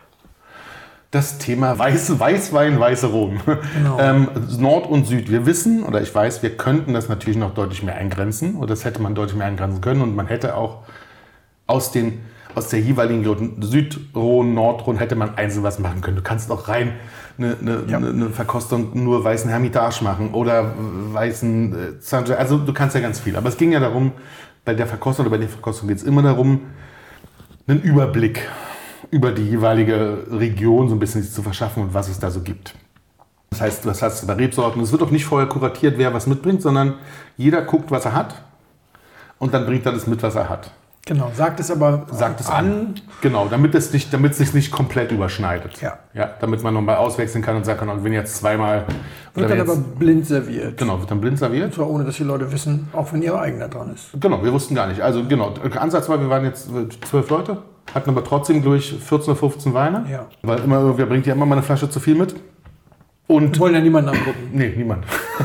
das Thema Weißwein, weiße Rom. Genau. Nord und Süd. Wir wissen, oder ich weiß, wir könnten das natürlich noch deutlich mehr eingrenzen. Oder das hätte man deutlich mehr eingrenzen können. Und man hätte auch aus der jeweiligen Region, Südrhône, Nordrhône, hätte man einzeln was machen können. Du kannst auch rein eine Verkostung nur weißen Hermitage machen oder weißen Sangiovese. Also du kannst ja ganz viel. Aber es ging ja darum, bei der Verkostung geht es immer darum, einen Überblick über die jeweilige Region so ein bisschen zu verschaffen und was es da so gibt. Das heißt, was hast du bei Rebsorten? Es wird auch nicht vorher kuratiert, wer was mitbringt, sondern jeder guckt, was er hat und dann bringt er das mit, was er hat. Genau, sagt es aber an. Genau, damit es sich nicht komplett überschneidet. Ja, damit man nochmal auswechseln kann und sagen kann, und wenn jetzt zweimal... Wird dann aber blind serviert. Genau, wird dann blind serviert. Und zwar ohne, dass die Leute wissen, auch wenn ihr eigener dran ist. Genau, wir wussten gar nicht. Also genau, der Ansatz war, wir waren jetzt 12 Leute, hatten aber trotzdem durch 14 oder 15 Weine. Ja. Weil wer bringt ja immer mal eine Flasche zu viel mit. Und wollen ja niemanden angucken. Nee, niemand.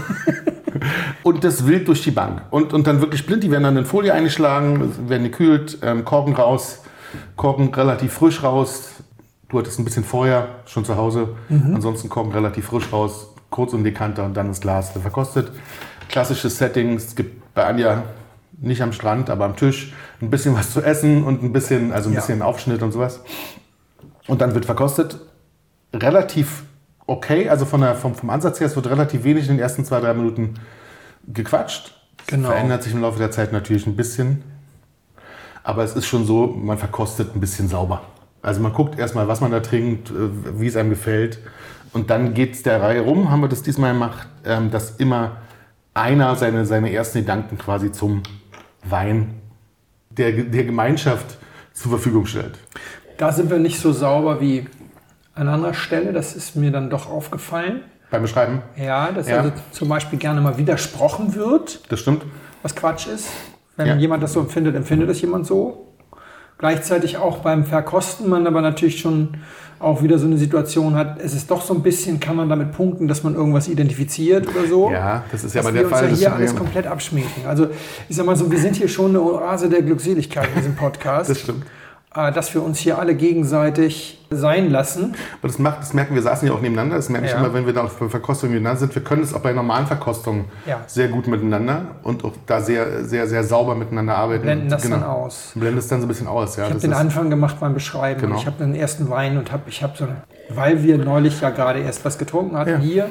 Und das wild durch die Bank. Und dann wirklich blind, die werden dann in Folie eingeschlagen, werden gekühlt, Korken raus, Korken relativ frisch raus. Du hattest ein bisschen vorher schon zu Hause, ansonsten Korken relativ frisch raus, kurz und Dekanter und dann das Glas verkostet. Klassisches Setting, es gibt bei Anja nicht am Strand, aber am Tisch ein bisschen was zu essen und ein bisschen Aufschnitt und sowas. Und dann wird verkostet. Relativ okay, also vom Ansatz her, es wird relativ wenig in den ersten 2-3 Minuten gequatscht. Genau. Verändert sich im Laufe der Zeit natürlich ein bisschen. Aber es ist schon so, man verkostet ein bisschen sauber. Also man guckt erstmal, was man da trinkt, wie es einem gefällt. Und dann geht es der Reihe rum, haben wir das diesmal gemacht, dass immer einer seine ersten Gedanken quasi zum Wein der Gemeinschaft zur Verfügung stellt. Da sind wir nicht so sauber wie an anderer Stelle, das ist mir dann doch aufgefallen. Beim Beschreiben? Ja, dass also zum Beispiel gerne mal widersprochen wird. Das stimmt. Was Quatsch ist. Wenn jemand das so empfindet, empfindet das jemand so. Gleichzeitig auch beim Verkosten man aber natürlich schon auch wieder so eine Situation hat, es ist doch so ein bisschen, kann man damit punkten, dass man irgendwas identifiziert oder so. Ja, das ist ja mal der Fall. Wir uns ja hier alles komplett abschminken. Also ich sag mal so, wir sind hier schon eine Oase der Glückseligkeit in diesem Podcast. Das stimmt. Dass wir uns hier alle gegenseitig sein lassen. Aber das merken wir, saßen ja auch nebeneinander, das merke ich immer, wenn wir da auf Verkostungen miteinander sind. Wir können es auch bei normalen Verkostungen sehr gut miteinander und auch da sehr, sehr, sehr sauber miteinander arbeiten. Blenden das dann aus. Blenden es dann so ein bisschen aus, ja. Ich habe den Anfang gemacht beim Beschreiben. Genau. Ich habe den ersten Wein und weil wir neulich ja gerade erst was getrunken hatten hier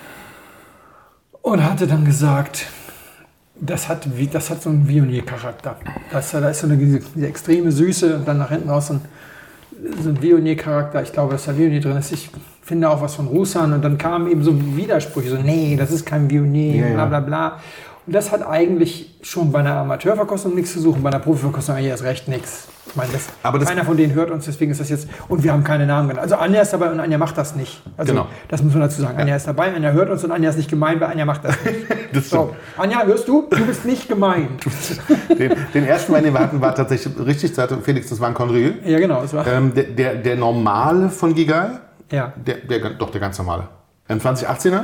und hatte dann gesagt, das hat so einen Viognier-Charakter. Da ist so diese extreme Süße und dann nach hinten raus so ein Viognier-Charakter. Ich glaube, dass da Viognier drin ist. Ich finde auch was von Roussanne. Und dann kamen eben so Widersprüche. So, nee, das ist kein Viognier, bla bla bla. Und das hat eigentlich schon bei einer Amateurverkostung nichts zu suchen, bei einer Profiverkostung eigentlich erst recht nichts. Ich meine, keiner von denen hört uns, deswegen ist das jetzt... Und wir haben keine Namen genannt. Also Anja ist dabei und Anja macht das nicht. Also das muss man dazu sagen. Anja ist dabei, Anja hört uns und Anja ist nicht gemein, weil Anja macht das nicht. So, Anja, hörst du? Du bist nicht gemein. Den ersten Wein, den wir hatten, war tatsächlich richtig, Felix, das war ein Conrieu. Ja, genau. Das war der normale von Gigal. Ja. Der ganz normale. Ein 2018er.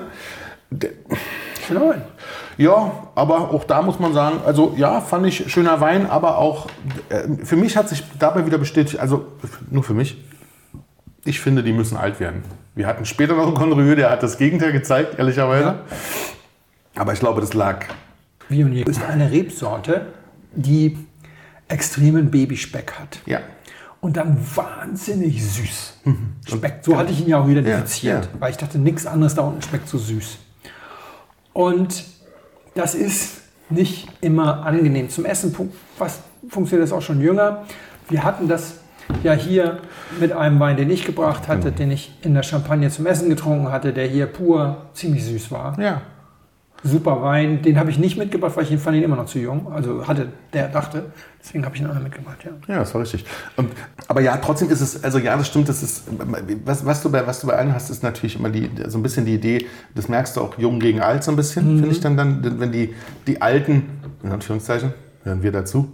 Genau. Ja, aber auch da muss man sagen, also ja, fand ich schöner Wein, aber auch für mich hat sich dabei wieder bestätigt, also nur für mich, ich finde, die müssen alt werden. Wir hatten später noch einen Conrieu, der hat das Gegenteil gezeigt, ehrlicherweise. Ja. Aber ich glaube, das lag... Viognier ist eine Rebsorte, die extremen Babyspeck hat. Ja. Und dann wahnsinnig süß. Schmeckt. So hatte ich ihn ja auch identifiziert, weil ich dachte, nichts anderes da unten schmeckt so süß. Und das ist nicht immer angenehm. Zum Essen funktioniert das auch schon jünger. Wir hatten das ja hier mit einem Wein, den ich gebracht hatte, den ich in der Champagne zum Essen getrunken hatte, der hier pur ziemlich süß war. Ja. Super Wein. Den habe ich nicht mitgebracht, weil ich fand ihn immer noch zu jung. Also dachte. Deswegen habe ich einen anderen mitgebracht, ja. Ja, das war richtig. Aber ja, trotzdem ist es, also ja, das stimmt, das ist, was du bei allen hast, ist natürlich immer so ein bisschen die Idee, das merkst du auch jung gegen alt so ein bisschen, finde ich dann, wenn die Alten, in Anführungszeichen, hören wir dazu,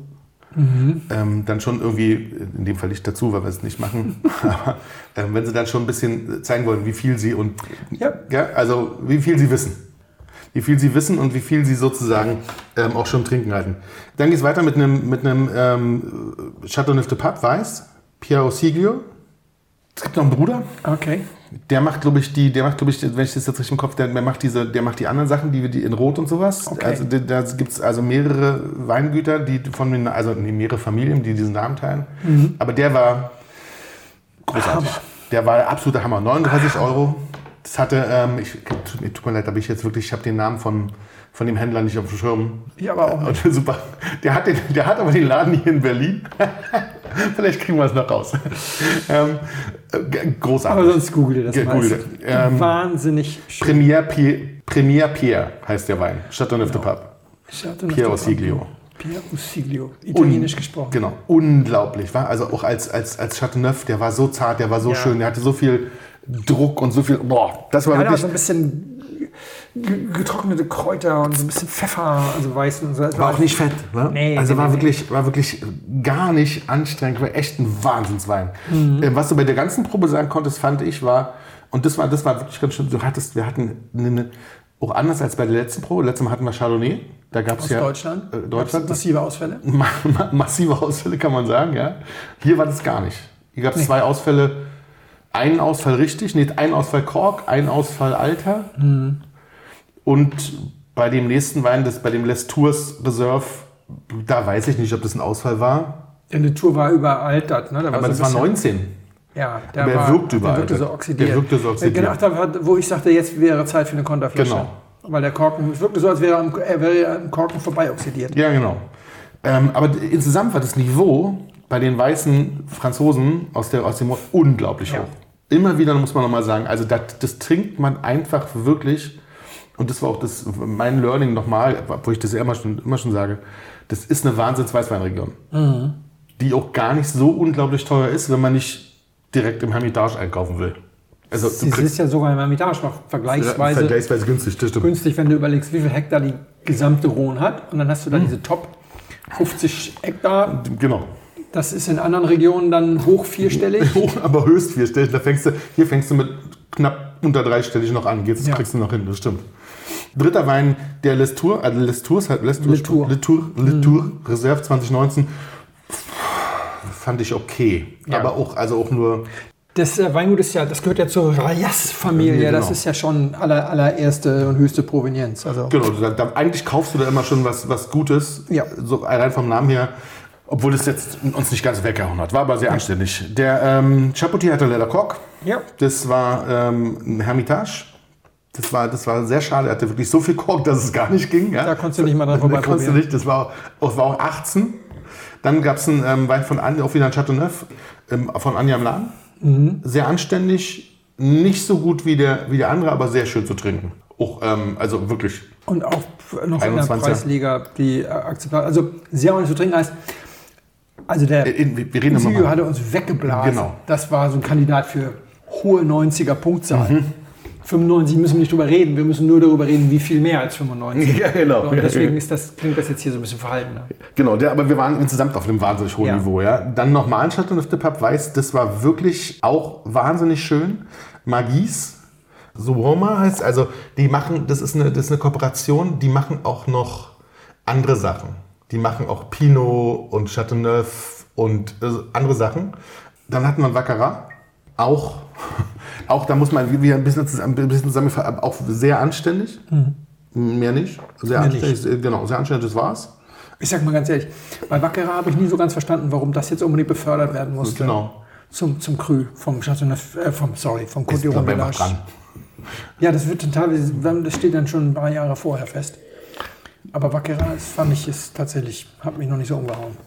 dann schon irgendwie, in dem Fall nicht dazu, weil wir es nicht machen, aber wenn sie dann schon ein bisschen zeigen wollen, wie viel sie also wie viel sie wissen. Wie viel sie wissen und wie viel sie sozusagen auch schon trinken halten. Dann geht es weiter mit einem Chateauneuf de Pape Weiß, Pierre Ossiglio. Es gibt noch einen Bruder. Okay. Der macht, glaube ich, wenn ich das jetzt richtig im Kopf, der macht die anderen Sachen, die in Rot und sowas. Okay. Also da gibt es also mehrere Weingüter, mehrere Familien, die diesen Namen teilen. Aber der war großartig. Hammer. Der war der absolute Hammer. 39 €. Das hatte, tut mir leid, aber ich habe den Namen von dem Händler nicht auf dem Schirm. Ich aber auch nicht. Super. Der hat aber den Laden hier in Berlin. Vielleicht kriegen wir es noch raus. Großartig. Aber sonst google dir das mal. Wahnsinnig schön. Premier Pierre heißt der Wein. Chateauneuf de Pape. Pierre Ossiglio. Pierre Ossiglio. Italienisch gesprochen. Genau. Unglaublich. War also auch als Chateauneuf, der war so zart, der war so schön, der hatte so viel Druck und so viel. Das war wirklich. So ein bisschen getrocknete Kräuter und so ein bisschen Pfeffer, also weiß und so. War auch nicht fett, ne? Nee, war wirklich gar nicht anstrengend, war echt ein Wahnsinnswein. Was du bei der ganzen Probe sagen konntest, fand ich, war, und das war wirklich ganz schön, wir hatten auch anders als bei der letzten Probe, letztes Mal hatten wir Chardonnay, da gab es ja Deutschland. Massive Ausfälle? Massive Ausfälle kann man sagen, ja. Hier war das gar nicht. Hier gab es 2 Ausfälle, einen Ausfall richtig, ein Ausfall Kork, ein Ausfall Alter. Und bei dem nächsten Wein, bei dem Les Tours Reserve, da weiß ich nicht, ob das ein Ausfall war. Ja, die Tour war überaltert, ne? Aber das war 19. Ja, der wirkte so oxidiert. Der wirkte so oxidiert. Genau, wo ich sagte, jetzt wäre Zeit für eine Konterflasche. Genau. Weil der Korken wirkte so, als wäre er am Korken vorbei oxidiert. Ja, genau. Aber insgesamt war das Niveau bei den weißen Franzosen aus dem unglaublich hoch. Immer wieder muss man nochmal sagen, also das trinkt man einfach wirklich. Und das war auch mein Learning nochmal, wo ich das immer schon sage, das ist eine Wahnsinns-Weißweinregion, die auch gar nicht so unglaublich teuer ist, wenn man nicht direkt im Hermitage einkaufen will. Also, Sie ist ja sogar im Hermitage noch vergleichsweise günstig, das stimmt. Günstig, wenn du überlegst, wie viel Hektar die gesamte Rhone hat. Und dann hast du da diese Top 50 Hektar. Genau. Das ist in anderen Regionen dann hoch vierstellig. Aber höchst vierstellig. Hier fängst du mit knapp unter dreistellig noch an. Kriegst du noch hin, das stimmt. Dritter Wein, der Les Tours Reserve 2019, fand ich okay. Ja. Aber auch nur. Das Weingut das gehört ja zur Rayas-Familie. Genau. Das ist ja schon allererste und höchste Provenienz. Also. Genau, eigentlich kaufst du da immer schon was Gutes, so rein vom Namen her. Obwohl es jetzt uns nicht ganz weggehauen hat. War aber sehr anständig. Der Chapoutier hatte leider Kork. Ja. Das war ein Hermitage. Das war sehr schade. Er hatte wirklich so viel Kork, dass es gar nicht ging. Ja? Da konntest du nicht mal dran vorbeiprobieren. Das war auch 18. Dann gab es einen Wein von Anja, auch wieder ein Chateauneuf, von Anja im Laden. Sehr anständig. Nicht so gut wie der andere, aber sehr schön zu trinken. Auch, also wirklich. Und auch noch in der Preisliga, die akzeptabel. Also sehr ordentlich zu trinken heißt. Also der Ossiglio hatte uns weggeblasen. Genau. Das war so ein Kandidat für hohe 90er-Punktzahl. 95 müssen wir nicht drüber reden. Wir müssen nur darüber reden, wie viel mehr als 95. Ja, genau. Und deswegen klingt das jetzt hier so ein bisschen verhalten. Ne? Genau, aber wir waren insgesamt auf einem wahnsinnig hohen Niveau. Ja. Dann nochmal ein Chateauneuf de Pape Weiß. Das war wirklich auch wahnsinnig schön. Magis. Suoma heißt, also die machen, das ist eine Kooperation, die machen auch noch andere Sachen. Die machen auch Pinot und Chateauneuf und andere Sachen. Dann hatten wir Vaccarat, auch da muss man wieder ein bisschen zusammenfassen, auch sehr anständig. Mehr nicht. Sehr anständig, genau, sehr anständig, das war's. Ich sag mal ganz ehrlich, bei Vaccarat habe ich nie so ganz verstanden, warum das jetzt unbedingt befördert werden musste. Genau. Zum Cru vom Chateauneuf, vom Côte du Rhône. Ja, das steht dann schon ein paar Jahre vorher fest. Aber Vaccarat fand ich tatsächlich, hat mich noch nicht so umgehauen.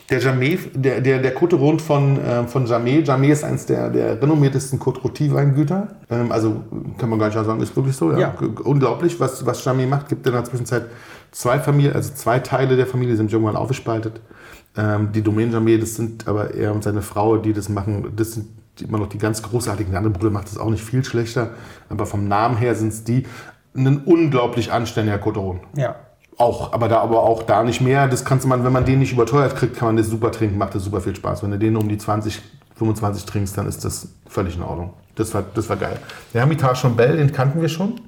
Der Jamay, der Côte Rond von Jamay. Jamay ist eines der renommiertesten Côte Rôti Weingüter. Also kann man gar nicht sagen, ist wirklich so. Ja. Unglaublich, was Jamay macht. Gibt in der Zwischenzeit zwei Teile der Familie sind irgendwann aufgespaltet. Die Domaine Jamay, das sind aber er und seine Frau, die das machen. Das sind immer noch die ganz großartigen. Der andere Bruder macht das auch nicht viel schlechter. Aber vom Namen her sind es die. Ein unglaublich anständiger Côte Rond. Ja. Aber auch da nicht mehr. Das kannst man, wenn man den nicht überteuert kriegt, kann man das super trinken, macht das super viel Spaß. Wenn du den um die 20, 25 trinkst, dann ist das völlig in Ordnung. Das war geil. Der Hermitage von Bell, den kannten wir schon.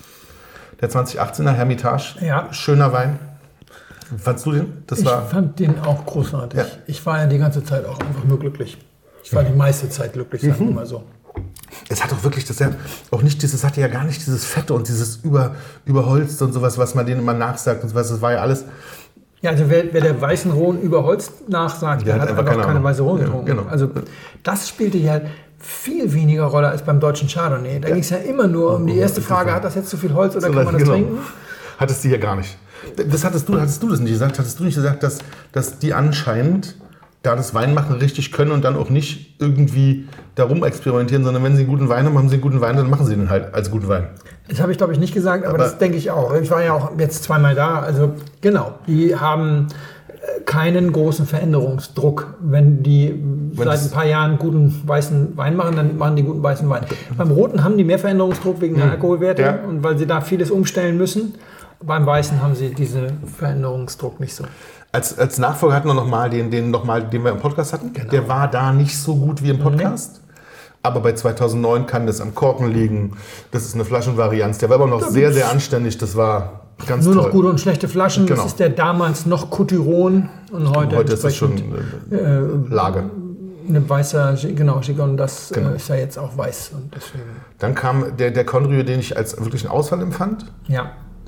Der 2018er Hermitage, ja. Schöner Wein. Fandst du den? Ich fand den auch großartig. Ja. Ich war ja die ganze Zeit auch einfach nur glücklich. Ich war die meiste Zeit glücklich, sagen wir mal so. Es hat auch wirklich, hatte ja gar nicht dieses Fette und dieses überholzt und sowas, was man denen immer nachsagt und sowas, das war ja alles. Ja, also wer der weißen Rhone überholzt nachsagt, der hat einfach keine weiße Rhone getrunken. Ja, genau. Also das spielte hier halt viel weniger Rolle als beim deutschen Chardonnay. Da ging es ja immer nur um die erste Frage, hat das jetzt zu viel Holz oder kann man das trinken? Hattest du hier gar nicht. Hattest du das nicht gesagt? Hattest du nicht gesagt, dass die anscheinend da das Weinmachen richtig können und dann auch nicht irgendwie darum experimentieren, sondern wenn sie einen guten Wein haben sie einen guten Wein, dann machen sie den halt als guten Wein. Das habe ich, glaube ich, nicht gesagt, aber das denke ich auch. Ich war ja auch jetzt zweimal da, also genau. Die haben keinen großen Veränderungsdruck. Wenn die seit ein paar Jahren guten weißen Wein machen, dann machen die guten weißen Wein. Beim Roten haben die mehr Veränderungsdruck wegen der Alkoholwerte und weil sie da vieles umstellen müssen. Beim Weißen haben sie diesen Veränderungsdruck nicht so. Als Nachfolger hatten wir nochmal den wir im Podcast hatten. Genau. Der war da nicht so gut wie im Podcast. Aber bei 2009 kann das am Korken liegen. Das ist eine Flaschenvarianz. Der war aber noch sehr, sehr anständig. Das war ganz toll. Nur noch gute und schlechte Flaschen. Genau. Das ist der damals noch Coturon. Und heute ist es schon Lage. Eine weiße, genau, Gigon, das ist ja jetzt auch weiß. Und deswegen. Dann kam der Conrieu, den ich als wirklich einen Ausfall empfand. Ja.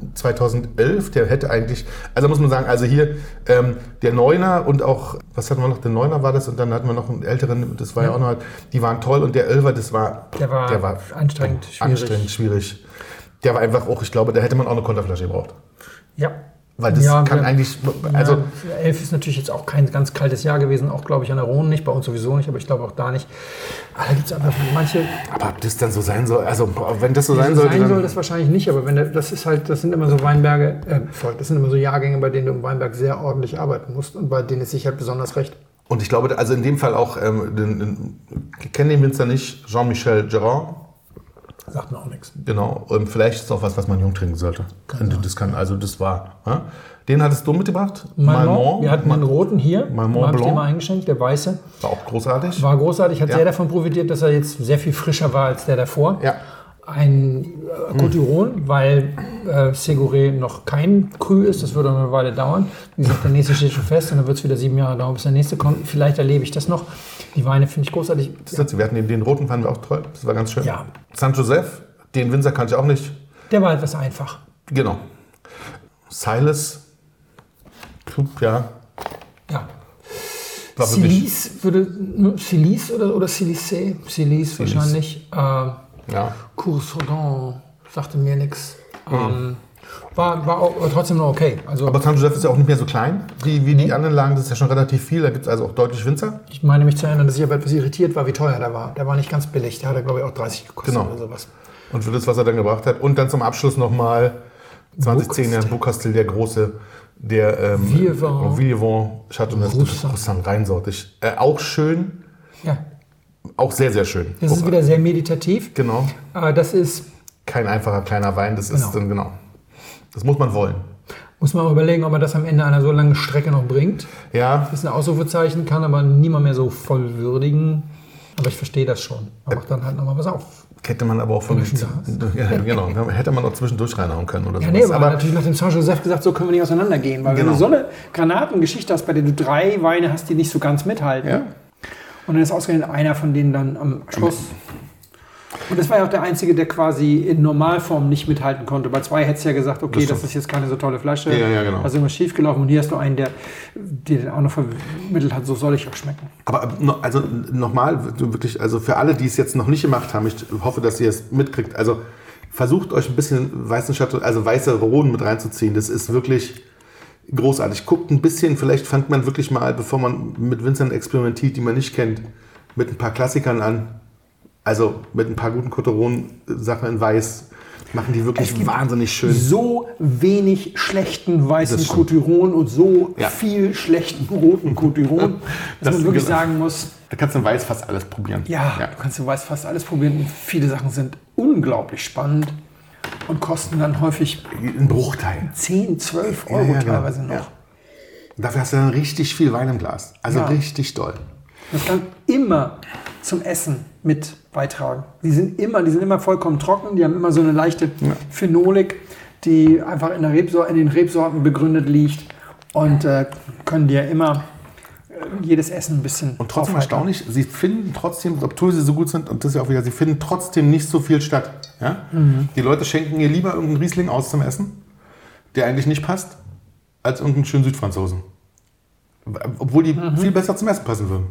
2011, der hätte eigentlich, also muss man sagen, also hier der Neuner und auch, was hatten wir noch, der Neuner war das und dann hatten wir noch einen älteren, das war ja auch noch, die waren toll und der Elfer, der war anstrengend, schwierig. Der war einfach auch, ich glaube, da hätte man auch eine Konterflasche gebraucht. Ja. Weil das kann eigentlich, also... 11 ist natürlich jetzt auch kein ganz kaltes Jahr gewesen, auch glaube ich an der Rhone nicht, bei uns sowieso nicht, aber ich glaube auch da nicht. Aber da gibt es einfach manche... Aber ob das dann so sein soll, also wenn das so sein sollte... Sein soll das wahrscheinlich nicht, aber das sind immer so Weinberge, das sind immer so Jahrgänge, bei denen du im Weinberg sehr ordentlich arbeiten musst und bei denen ist sicher besonders recht. Und ich glaube, also in dem Fall auch, ich kenne den Winzer nicht, Jean-Michel Gerard. Sagt mir auch nichts. Genau, und vielleicht ist es auch was man jung trinken sollte. Das war. Ja? Den hattest du mitgebracht? Malmont. Wir hatten den roten hier. Malmont Blanc. Ich dir mal eingeschenkt, der weiße. War auch großartig. War großartig, hat sehr davon profitiert, dass er jetzt sehr viel frischer war als der davor. Ja. Ein Coturon, weil Ségouret noch kein Cru ist, das würde noch eine Weile dauern. Wie gesagt, der nächste steht schon fest und dann wird es wieder 7 Jahre dauern, bis der nächste kommt. Vielleicht erlebe ich das noch. Die Weine finde ich großartig. Wir hatten den roten, fanden wir auch toll. Das war ganz schön. Ja. Saint Joseph, den Winzer kannte ich auch nicht. Der war etwas einfach. Genau. Silas, ja. Silis oder Silicé? Silis wahrscheinlich. Coursaudon sagte mir nichts. War auch trotzdem noch okay. Also, aber Saint Joseph ist ja auch nicht mehr so klein wie die anderen Lagen. Das ist ja schon relativ viel. Da gibt es also auch deutlich Winzer. Ich meine mich zu erinnern, dass ich aber etwas irritiert war, wie teuer der war. Der war nicht ganz billig. Der hat, glaube ich, auch 30 gekostet oder sowas. Und für das, was er dann gebracht hat. Und dann zum Abschluss nochmal 2010 der Beaucastel, der große, der Villevant Chateau Roussan, reinsortig. Auch schön. Ja. Auch sehr, sehr schön. Das ist wieder sehr meditativ. Genau. Das ist kein einfacher kleiner Wein. Das ist dann das muss man wollen. Muss man auch überlegen, ob man das am Ende einer so langen Strecke noch bringt. Ja. Das ist ein Ausrufezeichen, kann aber niemand mehr so voll würdigen. Aber ich verstehe das schon. Man macht dann halt nochmal was auf. Hätte man aber auch hätte man auch zwischendurch reinhauen können oder so. Ja, aber natürlich nach dem Saint Joseph gesagt, so können wir nicht auseinandergehen. Weil wenn du so eine Granatengeschichte hast, bei der du 3 Weine hast, die nicht so ganz mithalten. Und dann ist ausgerechnet einer von denen dann am Schluss. Und das war ja auch der Einzige, der quasi in Normalform nicht mithalten konnte. Bei 2 hättest du ja gesagt, okay, das ist jetzt keine so tolle Flasche. Ja, genau. Also immer schief gelaufen. Und hier hast du einen, der den auch noch vermittelt hat, so soll ich auch schmecken. Aber also nochmal, wirklich, also für alle, die es jetzt noch nicht gemacht haben, ich hoffe, dass ihr es mitkriegt. Also versucht euch ein bisschen weiße Rhone mit reinzuziehen. Das ist wirklich großartig. Guckt ein bisschen, vielleicht fängt man wirklich mal, bevor man mit Winzern experimentiert, die man nicht kennt, mit ein paar Klassikern an. Also mit ein paar guten Cotteron-Sachen in Weiß. Machen die wirklich wahnsinnig schön. So wenig schlechten weißen Cotteron und so viel schlechten roten Cotteron, dass man wirklich sagen muss. Da kannst du in Weiß fast alles probieren. Ja, du kannst in Weiß fast alles probieren. Und viele Sachen sind unglaublich spannend und kosten dann häufig einen Bruchteil. 10, 12 Euro teilweise noch. Ja. Dafür hast du dann richtig viel Wein im Glas. Also richtig doll. Das kann immer zum Essen mit beitragen. Die sind immer vollkommen trocken, die haben immer so eine leichte Phenolik, die einfach in den Rebsorten begründet liegt und können dir immer jedes Essen ein bisschen und trotzdem erstaunlich, sie finden trotzdem, obwohl sie so gut sind, und das ist ja auch wieder, sie finden trotzdem nicht so viel statt. Ja? Die Leute schenken ihr lieber irgendeinen Riesling aus zum Essen, der eigentlich nicht passt, als irgendeinen schönen Südfranzosen. Obwohl die viel besser zum Essen passen würden.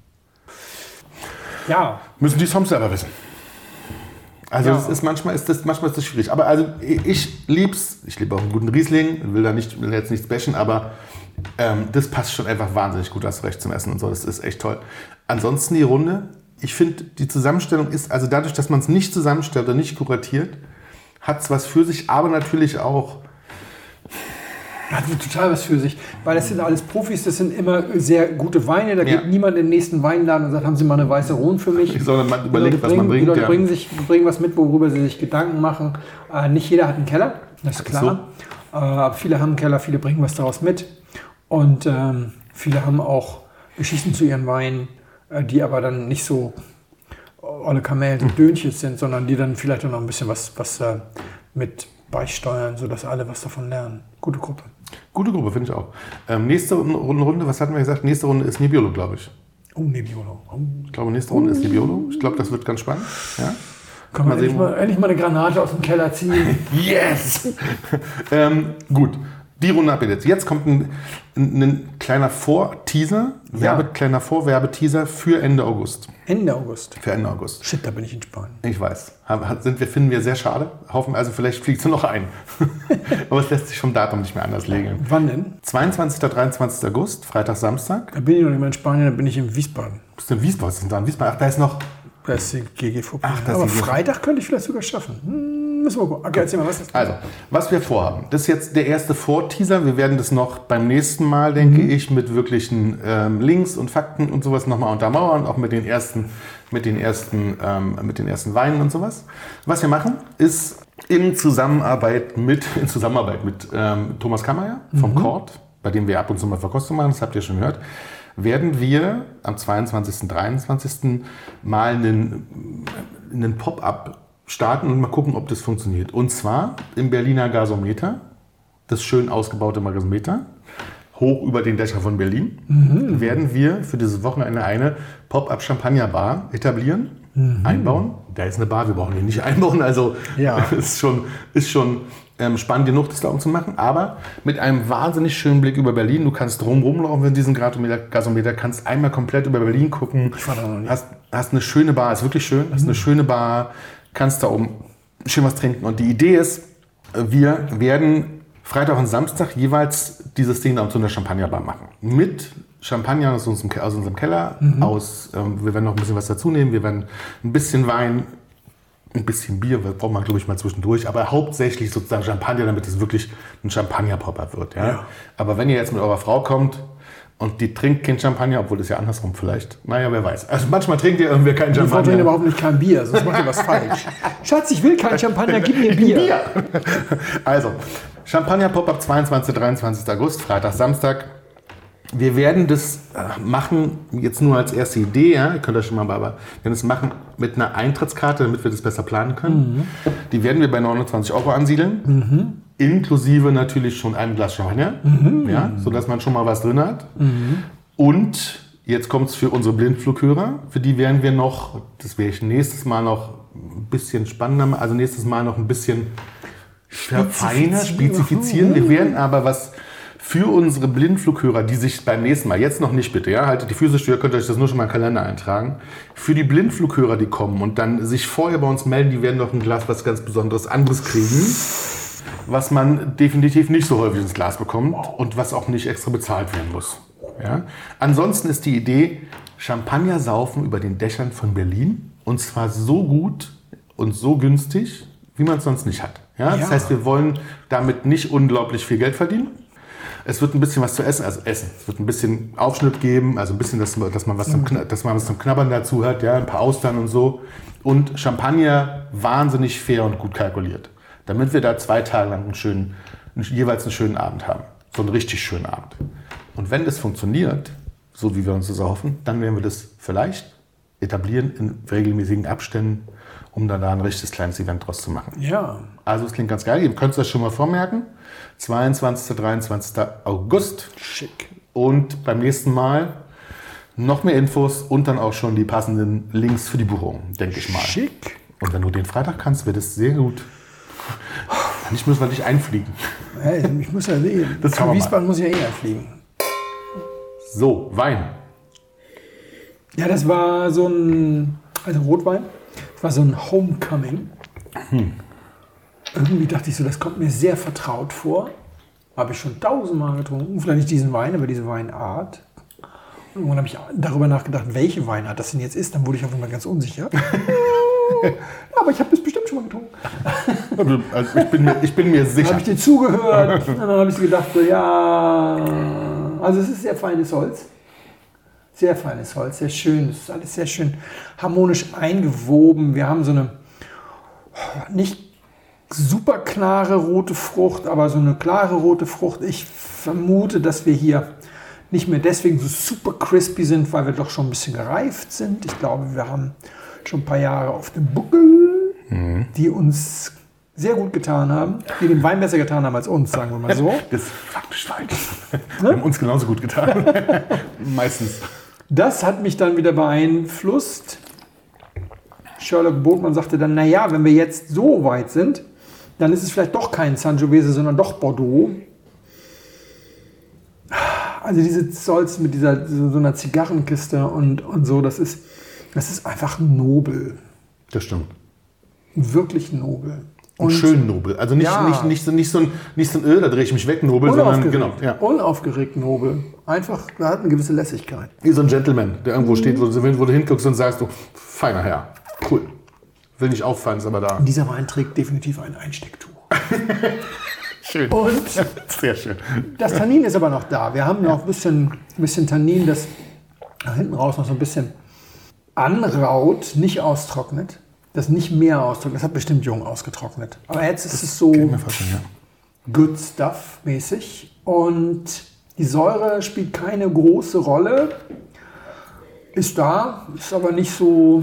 Ja. Müssen die Soms selber wissen. Also manchmal ist das schwierig. Aber also ich lieb's. Ich liebe auch einen guten Riesling. Will jetzt nichts bashen, aber das passt schon einfach wahnsinnig gut, hast recht, zum Essen und so. Das ist echt toll. Ansonsten die Runde. Ich finde, die Zusammenstellung ist, also dadurch, dass man es nicht zusammenstellt oder nicht kuratiert, hat es was für sich, aber natürlich auch. Hat total was für sich, weil das sind alles Profis, das sind immer sehr gute Weine, da geht niemand in den nächsten Weinladen und sagt, haben Sie mal eine weiße Rhone für mich? Sondern man überlegt, was man bringt. Die Leute bringen was mit, worüber sie sich Gedanken machen. Nicht jeder hat einen Keller, das ist klar, aber viele haben einen Keller, viele bringen was daraus mit und viele haben auch Geschichten zu ihren Weinen, die aber dann nicht so olle Kamellen und Dönchens sind, sondern die dann vielleicht auch noch ein bisschen was mit beisteuern, sodass alle was davon lernen. Gute Gruppe. Gute Gruppe, finde ich auch. Nächste Runde, was hatten wir gesagt? Nächste Runde ist Nebbiolo, glaube ich. Oh, Nebbiolo. Ich glaube, nächste Runde ist Nebbiolo. Ich glaube, das wird ganz spannend. Ja? Kann man endlich mal eine Granate aus dem Keller ziehen. Yes! Gut, die Runde ab jetzt. Jetzt kommt ein kleiner Vorteaser, kleiner Vorwerbeteaser für Ende August. Ende August? Für Ende August. Shit, da bin ich in Spanien. Ich weiß. Finden wir sehr schade. Hoffen, also vielleicht fliegt sie noch ein. Aber es lässt sich vom Datum nicht mehr anders legen. Wann denn? 22. 23. August, Freitag, Samstag. Da bin ich noch nicht mehr in Spanien, da bin ich in Wiesbaden. Bist du in Wiesbaden? Was ist denn da in Wiesbaden? Ach, da ist noch... Da ist die GG vorbei. Aber Freitag könnte ich vielleicht sogar schaffen. Müssen wir gucken. Okay, erzähl mal, was ist das? Also, was wir vorhaben. Das ist jetzt der erste Vorteaser. Wir werden das noch beim nächsten Mal, denke ich, mit wirklichen Links und Fakten und sowas nochmal untermauern. Auch mit den ersten Weinen und sowas. Was wir machen, ist in Zusammenarbeit mit Thomas Kammerer vom Kort, bei dem wir ab und zu mal Verkostung machen, das habt ihr schon gehört, werden wir am 22. 23. mal einen Pop-up starten und mal gucken, ob das funktioniert. Und zwar im Berliner Gasometer, das schön ausgebaute Gasometer, hoch über den Dächern von Berlin, werden wir für dieses Wochenende eine Pop-up-Champagner-Bar etablieren, einbauen. Da ist eine Bar, wir brauchen die nicht einbauen, also ist schon spannend genug, das da zu machen, aber mit einem wahnsinnig schönen Blick über Berlin. Du kannst rumlaufen in diesem Gasometer, kannst einmal komplett über Berlin gucken, hast eine schöne Bar, ist wirklich schön, hast eine schöne Bar, kannst da oben schön was trinken. Und die Idee ist, wir werden Freitag und Samstag jeweils dieses Ding da zu einer Champagnerbar machen. Mit Champagner aus unserem Keller, wir werden noch ein bisschen was dazu nehmen, wir werden ein bisschen Wein, ein bisschen Bier, das braucht man, glaube ich, mal zwischendurch, aber hauptsächlich sozusagen Champagner, damit es wirklich ein Champagner-Popper wird. Ja? Aber wenn ihr jetzt mit eurer Frau kommt und die trinkt kein Champagner, obwohl das ja andersrum vielleicht, naja, wer weiß. Also manchmal trinkt ihr irgendwie keinen Champagner. Die Frau trinkt überhaupt nicht kein Bier, sonst macht ihr was falsch. Schatz, ich will kein Champagner, gib mir Bier. Also, Champagner-Pop-Up 22. 23. August, Freitag, Samstag. Wir werden das machen, jetzt nur als erste Idee, ja? Ihr könnt das schon mal, aber wir werden das machen mit einer Eintrittskarte, damit wir das besser planen können. Die werden wir bei 29 € ansiedeln, inklusive natürlich schon einem Glas Champagner, ja? Sodass man schon mal was drin hat. Und jetzt kommt es für unsere Blindflughörer, für die werden wir noch, das werde ich nächstes Mal noch ein bisschen spannender, also nächstes Mal noch ein bisschen feiner spezifizieren. Wir werden aber was für unsere Blindflughörer, die sich beim nächsten Mal, jetzt noch nicht bitte, ja, haltet die Füße still, könnt ihr euch das nur schon mal im Kalender eintragen. Für die Blindflughörer, die kommen und dann sich vorher bei uns melden, die werden noch ein Glas was ganz Besonderes anderes kriegen. was man definitiv nicht so häufig ins Glas bekommt und was auch nicht extra bezahlt werden muss. Ja? Ansonsten ist die Idee, Champagner saufen über den Dächern von Berlin und zwar so gut und so günstig, wie man es sonst nicht hat. Ja? Das heißt, wir wollen damit nicht unglaublich viel Geld verdienen. Es wird ein bisschen was zu essen, Es wird ein bisschen Aufschnitt geben, also ein bisschen, dass man was zum Knabbern dazu hat, ja, ein paar Austern und so. Und Champagner wahnsinnig fair und gut kalkuliert, damit wir da 2 Tage lang jeweils einen schönen Abend haben. So einen richtig schönen Abend. Und wenn das funktioniert, so wie wir uns das erhoffen, dann werden wir das vielleicht etablieren in regelmäßigen Abständen, um dann da ein richtiges kleines Event draus zu machen. Ja. Also es klingt ganz geil. Ihr könnt das schon mal vormerken. 22. 23. August. Schick. Und beim nächsten Mal noch mehr Infos und dann auch schon die passenden Links für die Buchung, denke ich mal. Schick. Und wenn du den Freitag kannst, wird es sehr gut. Nicht müssen wir dich einfliegen. Hey, ich muss ja sehen. Das Von Wiesbaden muss ich ja eh einfliegen. So, Wein. Ja, das war so ein Rotwein. Das war so ein Homecoming. Irgendwie dachte ich so, das kommt mir sehr vertraut vor. Habe ich schon 1000-mal getrunken. Vielleicht nicht diesen Wein, aber diese Weinart. Und irgendwann habe ich darüber nachgedacht, welche Weinart das denn jetzt ist. Dann wurde ich auf einmal ganz unsicher. Aber ich habe das bestimmt schon mal getrunken. Also ich bin mir sicher. Dann habe ich dir zugehört. Und dann habe ich gedacht, so, ja. Also es ist sehr feines Holz. Sehr feines Holz, sehr schön. Es ist alles sehr schön harmonisch eingewoben. Wir haben so eine nicht super klare rote Frucht, aber so eine klare rote Frucht. Ich vermute, dass wir hier nicht mehr deswegen so super crispy sind, weil wir doch schon ein bisschen gereift sind. Ich glaube, wir haben schon ein paar Jahre auf dem Buckel, die uns sehr gut getan haben, die dem Wein besser getan haben als uns, sagen wir mal so. Das ist faktisch falsch. Die haben uns genauso gut getan. Meistens. Das hat mich dann wieder beeinflusst. Sherlock Botman sagte dann, naja, wenn wir jetzt so weit sind, dann ist es vielleicht doch kein Sangiovese, sondern doch Bordeaux. Also diese Zolz mit so einer Zigarrenkiste und so, das ist einfach nobel. Das stimmt. Wirklich nobel. Und schön nobel. Also nicht so ein da drehe ich mich weg, nobel, sondern genau. Ja. Unaufgeregt nobel. Einfach, da hat eine gewisse Lässigkeit. Wie so ein Gentleman, der irgendwo steht, wo du hinguckst und sagst, feiner Herr, cool. Will nicht auffallen, ist aber da. Und dieser Wein trägt definitiv ein Einstecktuch. Schön. Und sehr schön. Das Tannin ist aber noch da. Wir haben noch ein bisschen Tannin, das nach hinten raus noch so ein bisschen anraut, nicht austrocknet. Das nicht mehr austrocknet. Das hat bestimmt jung ausgetrocknet. Aber jetzt ist es so good stuff mäßig. Und die Säure spielt keine große Rolle. Ist da, ist aber nicht so.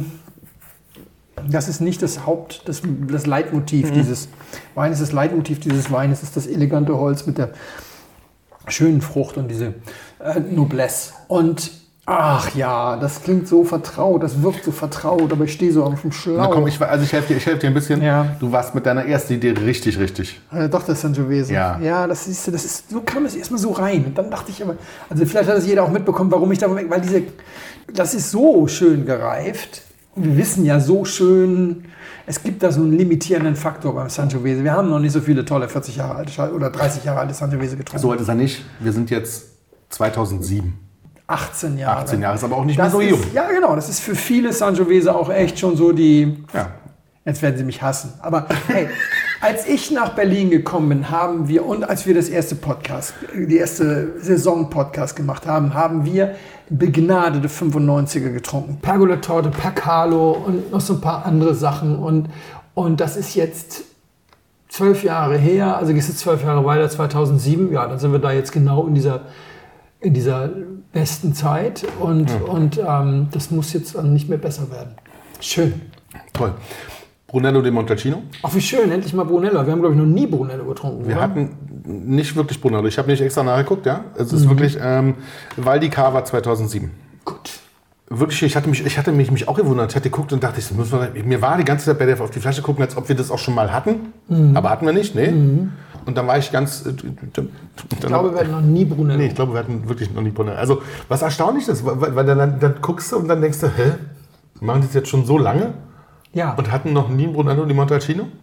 Das ist nicht das Leitmotiv dieses Weines. Das Leitmotiv dieses Weines ist das elegante Holz mit der schönen Frucht und diese Noblesse. Und ach ja, das klingt so vertraut, das wirkt so vertraut, aber ich stehe so auf dem Schlauch. Na komm, ich helfe dir ein bisschen. Ja. Du warst mit deiner ersten Idee richtig. Doch, das Sangiovese. Ja, das ist, so kam es erstmal so rein. Und dann dachte ich aber, also vielleicht hat das jeder auch mitbekommen, warum ich da weg, weil das ist so schön gereift. Und wir wissen ja so schön, es gibt da so einen limitierenden Faktor beim Sangiovese. Wir haben noch nicht so viele tolle 40 Jahre alte oder 30 Jahre alte Sangiovese getrunken. So alt ist er nicht. Wir sind jetzt 2007. 18 Jahre. 18 Jahre ist aber auch nicht mehr so jung. Ja, genau. Das ist für viele Sangiovese auch echt schon so die... Ja. Jetzt werden sie mich hassen. Aber hey, als ich nach Berlin gekommen bin, haben wir, und als wir die erste Saison-Podcast gemacht haben, haben wir begnadete 95er getrunken. Pergola-Torte, Percalo und noch so ein paar andere Sachen. Und das ist jetzt 12 Jahre her. Also geht es 12 Jahre weiter, 2007. Ja, dann sind wir da jetzt genau in dieser besten Zeit. Und das muss jetzt dann nicht mehr besser werden. Schön. Toll. Brunello de Montalcino. Ach, wie schön, endlich mal Brunello. Wir haben, glaube ich, noch nie Brunello getrunken. Wir hatten nicht wirklich Brunello. Ich habe nicht extra nachgeguckt, ja. Es ist wirklich Val di Cava 2007. Gut. Wirklich, ich hatte mich auch gewundert. Ich hatte geguckt und dachte, mir war die ganze Zeit bei der auf die Flasche gucken, als ob wir das auch schon mal hatten. Aber hatten wir nicht, nee. Und dann war ich ganz... ich glaube, wir hatten noch nie Brunello. Nee, ich glaube, wir hatten wirklich noch nie Brunello. Also, was erstaunlich ist, weil dann guckst du und dann denkst du, hä? Machen die das jetzt schon so lange? Ja. Und hatten noch nie einen Brunello di Montalcino?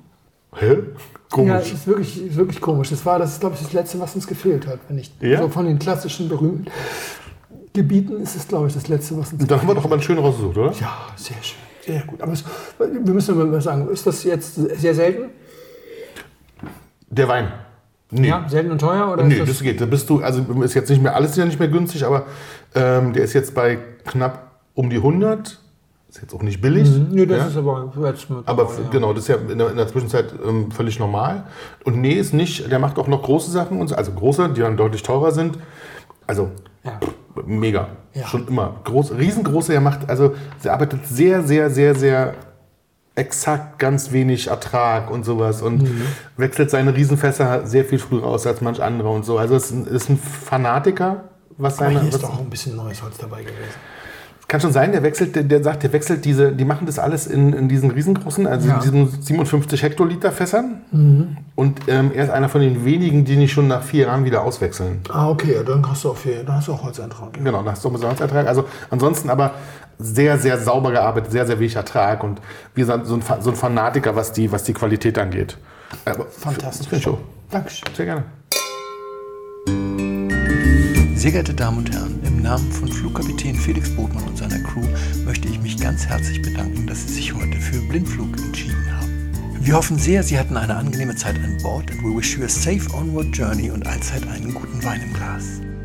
Hä? Komisch. Ja, ist wirklich komisch. Das ist, glaube ich, das Letzte, was uns gefehlt hat. Wenn ich, Ja? so von den klassischen, berühmten Gebieten ist es, glaube ich, das Letzte, was uns Da haben wir doch aber einen schönen rausgesucht, oder? Ja, sehr schön. Sehr gut. Aber wir müssen mal sagen, ist das jetzt sehr selten? Der Wein. Nee. Ja, selten und teuer? Oder Nee, ist das geht. Da bist du, also ist jetzt nicht mehr, alles ist ja nicht mehr günstig, aber der ist jetzt bei knapp um die 100. Ist jetzt auch nicht billig. Nee, das ja? ist aber jetzt mit Aber dabei, ja. genau, das ist ja in der Zwischenzeit völlig normal. Und nee, ist nicht, der macht auch noch große Sachen, und so, also große, die dann deutlich teurer sind. Also Ja. mega, Ja. schon immer. Riesengroße, er arbeitet sehr, sehr, sehr, sehr exakt, ganz wenig Ertrag und sowas und wechselt seine Riesenfässer sehr viel früher aus als manch andere und so. Also es ist ein Fanatiker, was Aber seine... hier ist was, doch auch ein bisschen neues Holz dabei gewesen. kann schon sein, der wechselt diese, die machen das alles in diesen riesengroßen, also Ja. in diesen 57 Hektoliter Fässern. Und er ist einer von den wenigen, die nicht schon nach 4 Jahren wieder auswechseln. Ah, okay, ja, dann hast du auch Holzeintrag. Ja. Genau, da hast du einen Ertrag. Also ansonsten aber sehr, sehr sauber gearbeitet, sehr, sehr wenig Ertrag und wie gesagt, so ein Fanatiker, was die Qualität angeht. Aber Fantastisch. Finde ich auch. Dankeschön. Sehr gerne. Sehr geehrte Damen und Herren, im Namen von Flugkapitän Felix Botmann und seiner Crew möchte ich mich ganz herzlich bedanken, dass Sie sich heute für Blindflug entschieden haben. Wir hoffen sehr, Sie hatten eine angenehme Zeit an Bord and we wish you a safe onward journey und allzeit einen guten Wein im Glas.